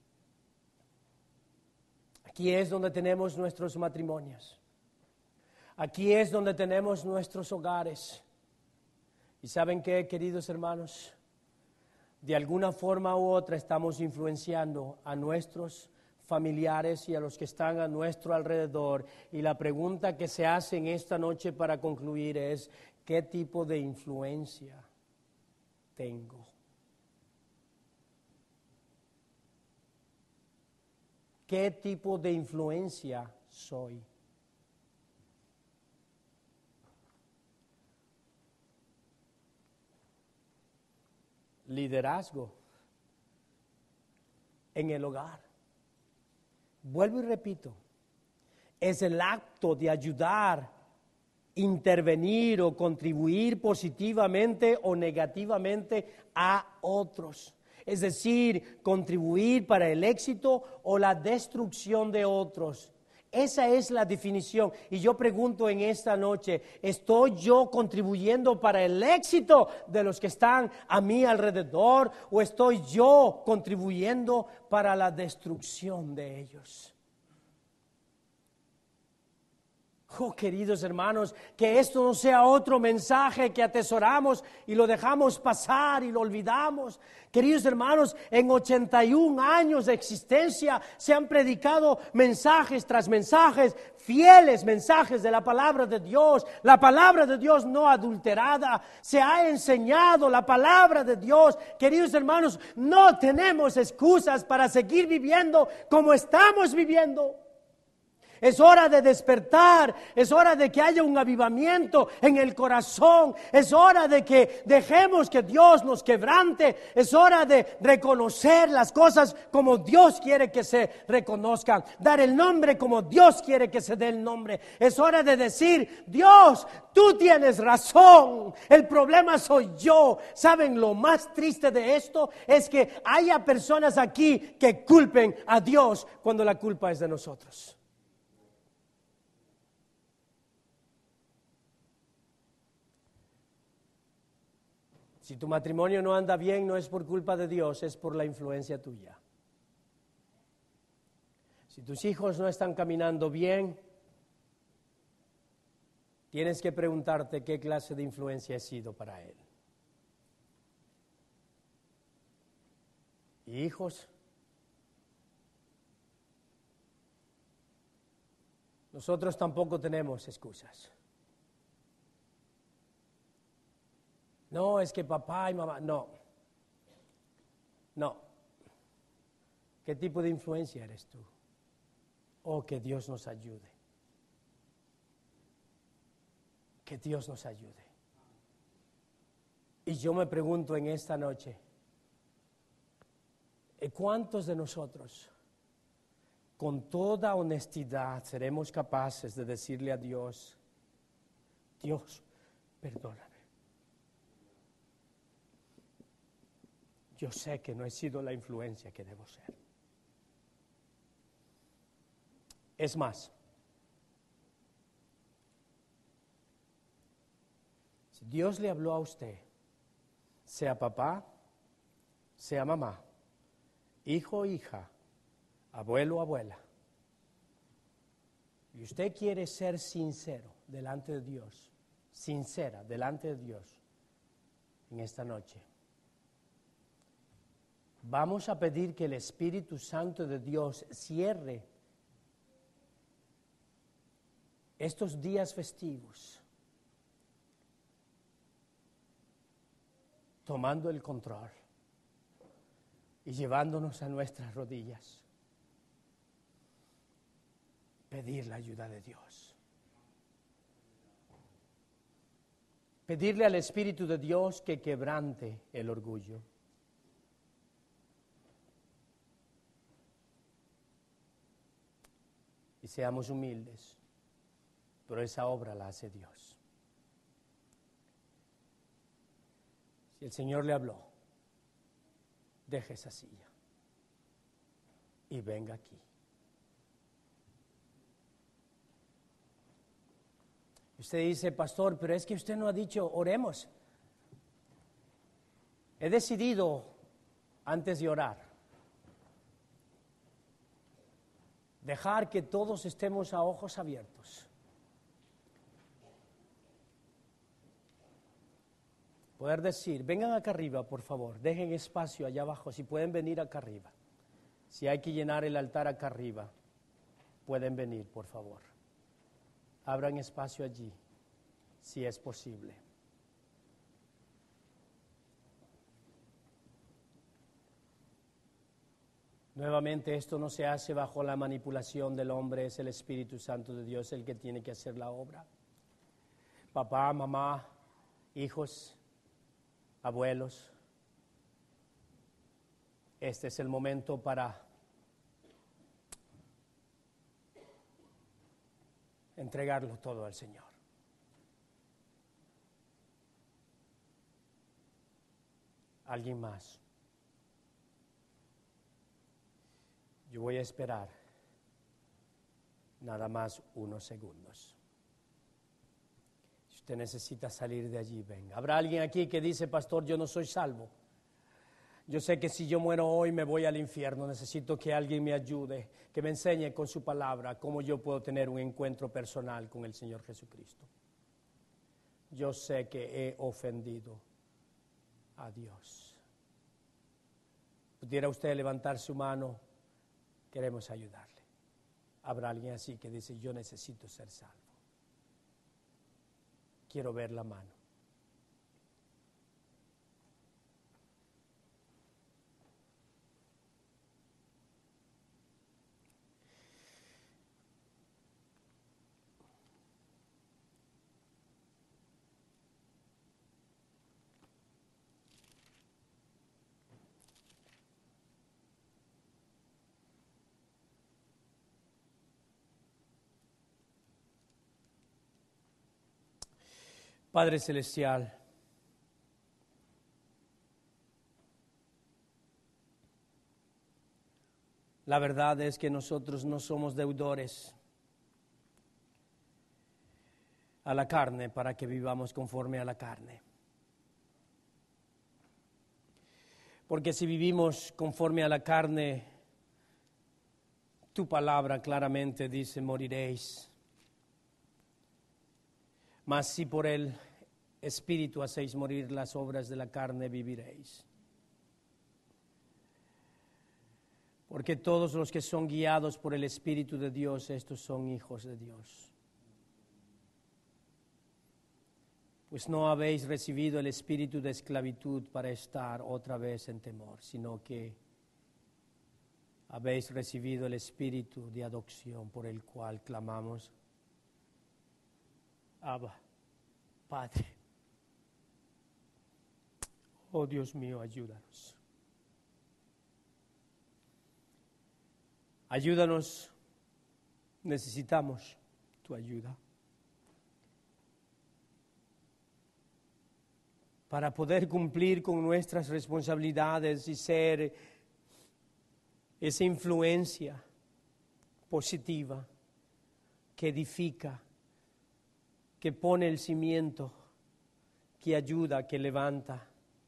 Aquí es donde tenemos nuestros matrimonios. Aquí es donde tenemos nuestros hogares. ¿Y saben qué, queridos hermanos? De alguna forma u otra estamos influenciando a nuestros familiares y a los que están a nuestro alrededor. Y la pregunta que se hace en esta noche para concluir es: ¿qué tipo de influencia tengo? ¿Qué tipo de influencia soy? Liderazgo en el hogar. Vuelvo y repito, es el acto de ayudar, intervenir o contribuir positivamente o negativamente a otros. Es decir, contribuir para el éxito o la destrucción de otros. Esa es la definición. Y yo pregunto en esta noche, ¿estoy yo contribuyendo para el éxito de los que están a mi alrededor o estoy yo contribuyendo para la destrucción de ellos? Oh, queridos hermanos, que esto no sea otro mensaje que atesoramos y lo dejamos pasar y lo olvidamos. Queridos hermanos, en 81 años de existencia se han predicado mensajes tras mensajes, fieles mensajes de la palabra de Dios, la palabra de Dios no adulterada. Se ha enseñado la palabra de Dios. Queridos hermanos, no tenemos excusas para seguir viviendo como estamos viviendo. Es hora de despertar, es hora de que haya un avivamiento en el corazón, es hora de que dejemos que Dios nos quebrante, es hora de reconocer las cosas como Dios quiere que se reconozcan, dar el nombre como Dios quiere que se dé el nombre. Es hora de decir: Dios, tú tienes razón, el problema soy yo. ¿Saben lo más triste de esto? Es que haya personas aquí que culpen a Dios cuando la culpa es de nosotros. Si tu matrimonio no anda bien, no es por culpa de Dios, es por la influencia tuya. Si tus hijos no están caminando bien, tienes que preguntarte qué clase de influencia he sido para él. Y hijos, nosotros tampoco tenemos excusas. No, es que papá y mamá, no. ¿Qué tipo de influencia eres tú? Oh, que Dios nos ayude. Que Dios nos ayude. Y yo me pregunto en esta noche, ¿cuántos de nosotros con toda honestidad seremos capaces de decirle a Dios, Dios, perdóname. Yo sé que no he sido la influencia que debo ser. Es más, si Dios le habló a usted, sea papá, sea mamá, hijo o hija, abuelo o abuela, y usted quiere ser sincero delante de Dios, sincera delante de Dios en esta noche, vamos a pedir que el Espíritu Santo de Dios cierre estos días festivos, tomando el control y llevándonos a nuestras rodillas, pedir la ayuda de Dios. Pedirle al Espíritu de Dios que quebrante el orgullo. Y seamos humildes, pero esa obra la hace Dios. Si el Señor le habló, deje esa silla y venga aquí. Usted dice, pastor, pero es que usted no ha dicho, oremos. He decidido, antes de orar, dejar que todos estemos a ojos abiertos. Poder decir, vengan acá arriba, por favor, dejen espacio allá abajo, si pueden venir acá arriba. Si hay que llenar el altar acá arriba, pueden venir, por favor. Abran espacio allí, si es posible. Nuevamente, esto no se hace bajo la manipulación del hombre, es el Espíritu Santo de Dios el que tiene que hacer la obra. Papá, mamá, hijos, abuelos, este es el momento para entregarlo todo al Señor. ¿Alguien más? Yo voy a esperar nada más unos segundos. Si usted necesita salir de allí, venga. ¿Habrá alguien aquí que dice, pastor, yo no soy salvo? Yo sé que si yo muero hoy me voy al infierno. Necesito que alguien me ayude, que me enseñe con su palabra cómo yo puedo tener un encuentro personal con el Señor Jesucristo. Yo sé que he ofendido a Dios. ¿Pudiera usted levantar su mano? Queremos ayudarle. ¿Habrá alguien así que dice, yo necesito ser salvo? Quiero ver la mano. Padre Celestial, la verdad es que nosotros no somos deudores a la carne para que vivamos conforme a la carne. Porque si vivimos conforme a la carne, tu palabra claramente dice, moriréis. Mas si por el Espíritu hacéis morir las obras de la carne, viviréis. Porque todos los que son guiados por el Espíritu de Dios, estos son hijos de Dios. Pues no habéis recibido el espíritu de esclavitud para estar otra vez en temor, sino que habéis recibido el espíritu de adopción por el cual clamamos, Abba, Padre. Oh Dios mío, ayúdanos Ayúdanos, necesitamos tu ayuda para poder cumplir con nuestras responsabilidades y ser esa influencia positiva que edifica, que pone el cimiento, que ayuda, que levanta.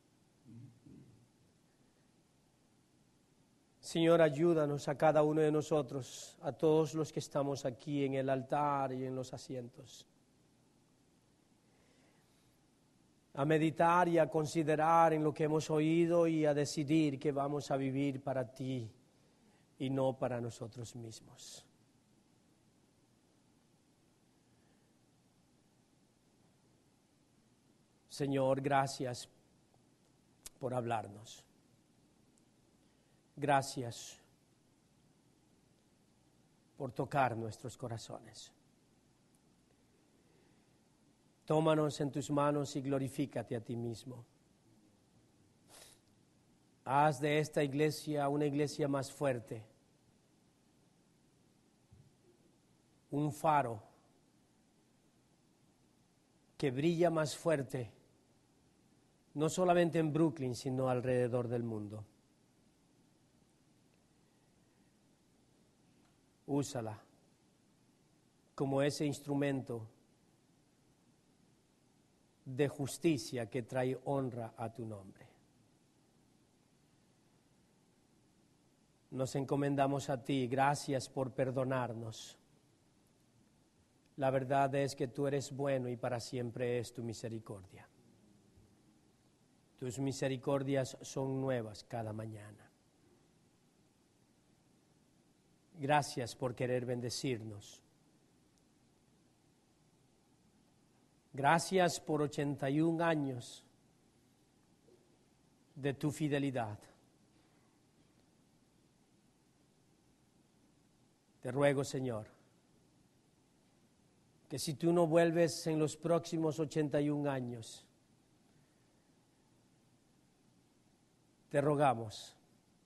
Señor, ayúdanos a cada uno de nosotros, a todos los que estamos aquí en el altar y en los asientos, a meditar y a considerar en lo que hemos oído y a decidir que vamos a vivir para ti y no para nosotros mismos. Señor, gracias por hablarnos. Gracias por tocar nuestros corazones. Tómanos en tus manos y glorifícate a ti mismo. Haz de esta iglesia una iglesia más fuerte, un faro que brilla más fuerte, no solamente en Brooklyn, sino alrededor del mundo. Úsala como ese instrumento de justicia que trae honra a tu nombre. Nos encomendamos a ti, gracias por perdonarnos. La verdad es que tú eres bueno y para siempre es tu misericordia. Tus misericordias son nuevas cada mañana. Gracias por querer bendecirnos. Gracias por 81 años de tu fidelidad. Te ruego, Señor, que si tú no vuelves en los próximos 81 años, te rogamos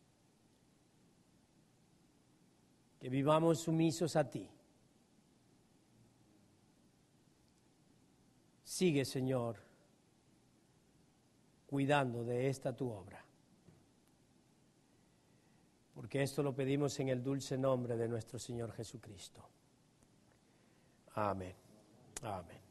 que vivamos sumisos a ti. Sigue, Señor, cuidando de esta tu obra, porque esto lo pedimos en el dulce nombre de nuestro Señor Jesucristo. Amén. Amén.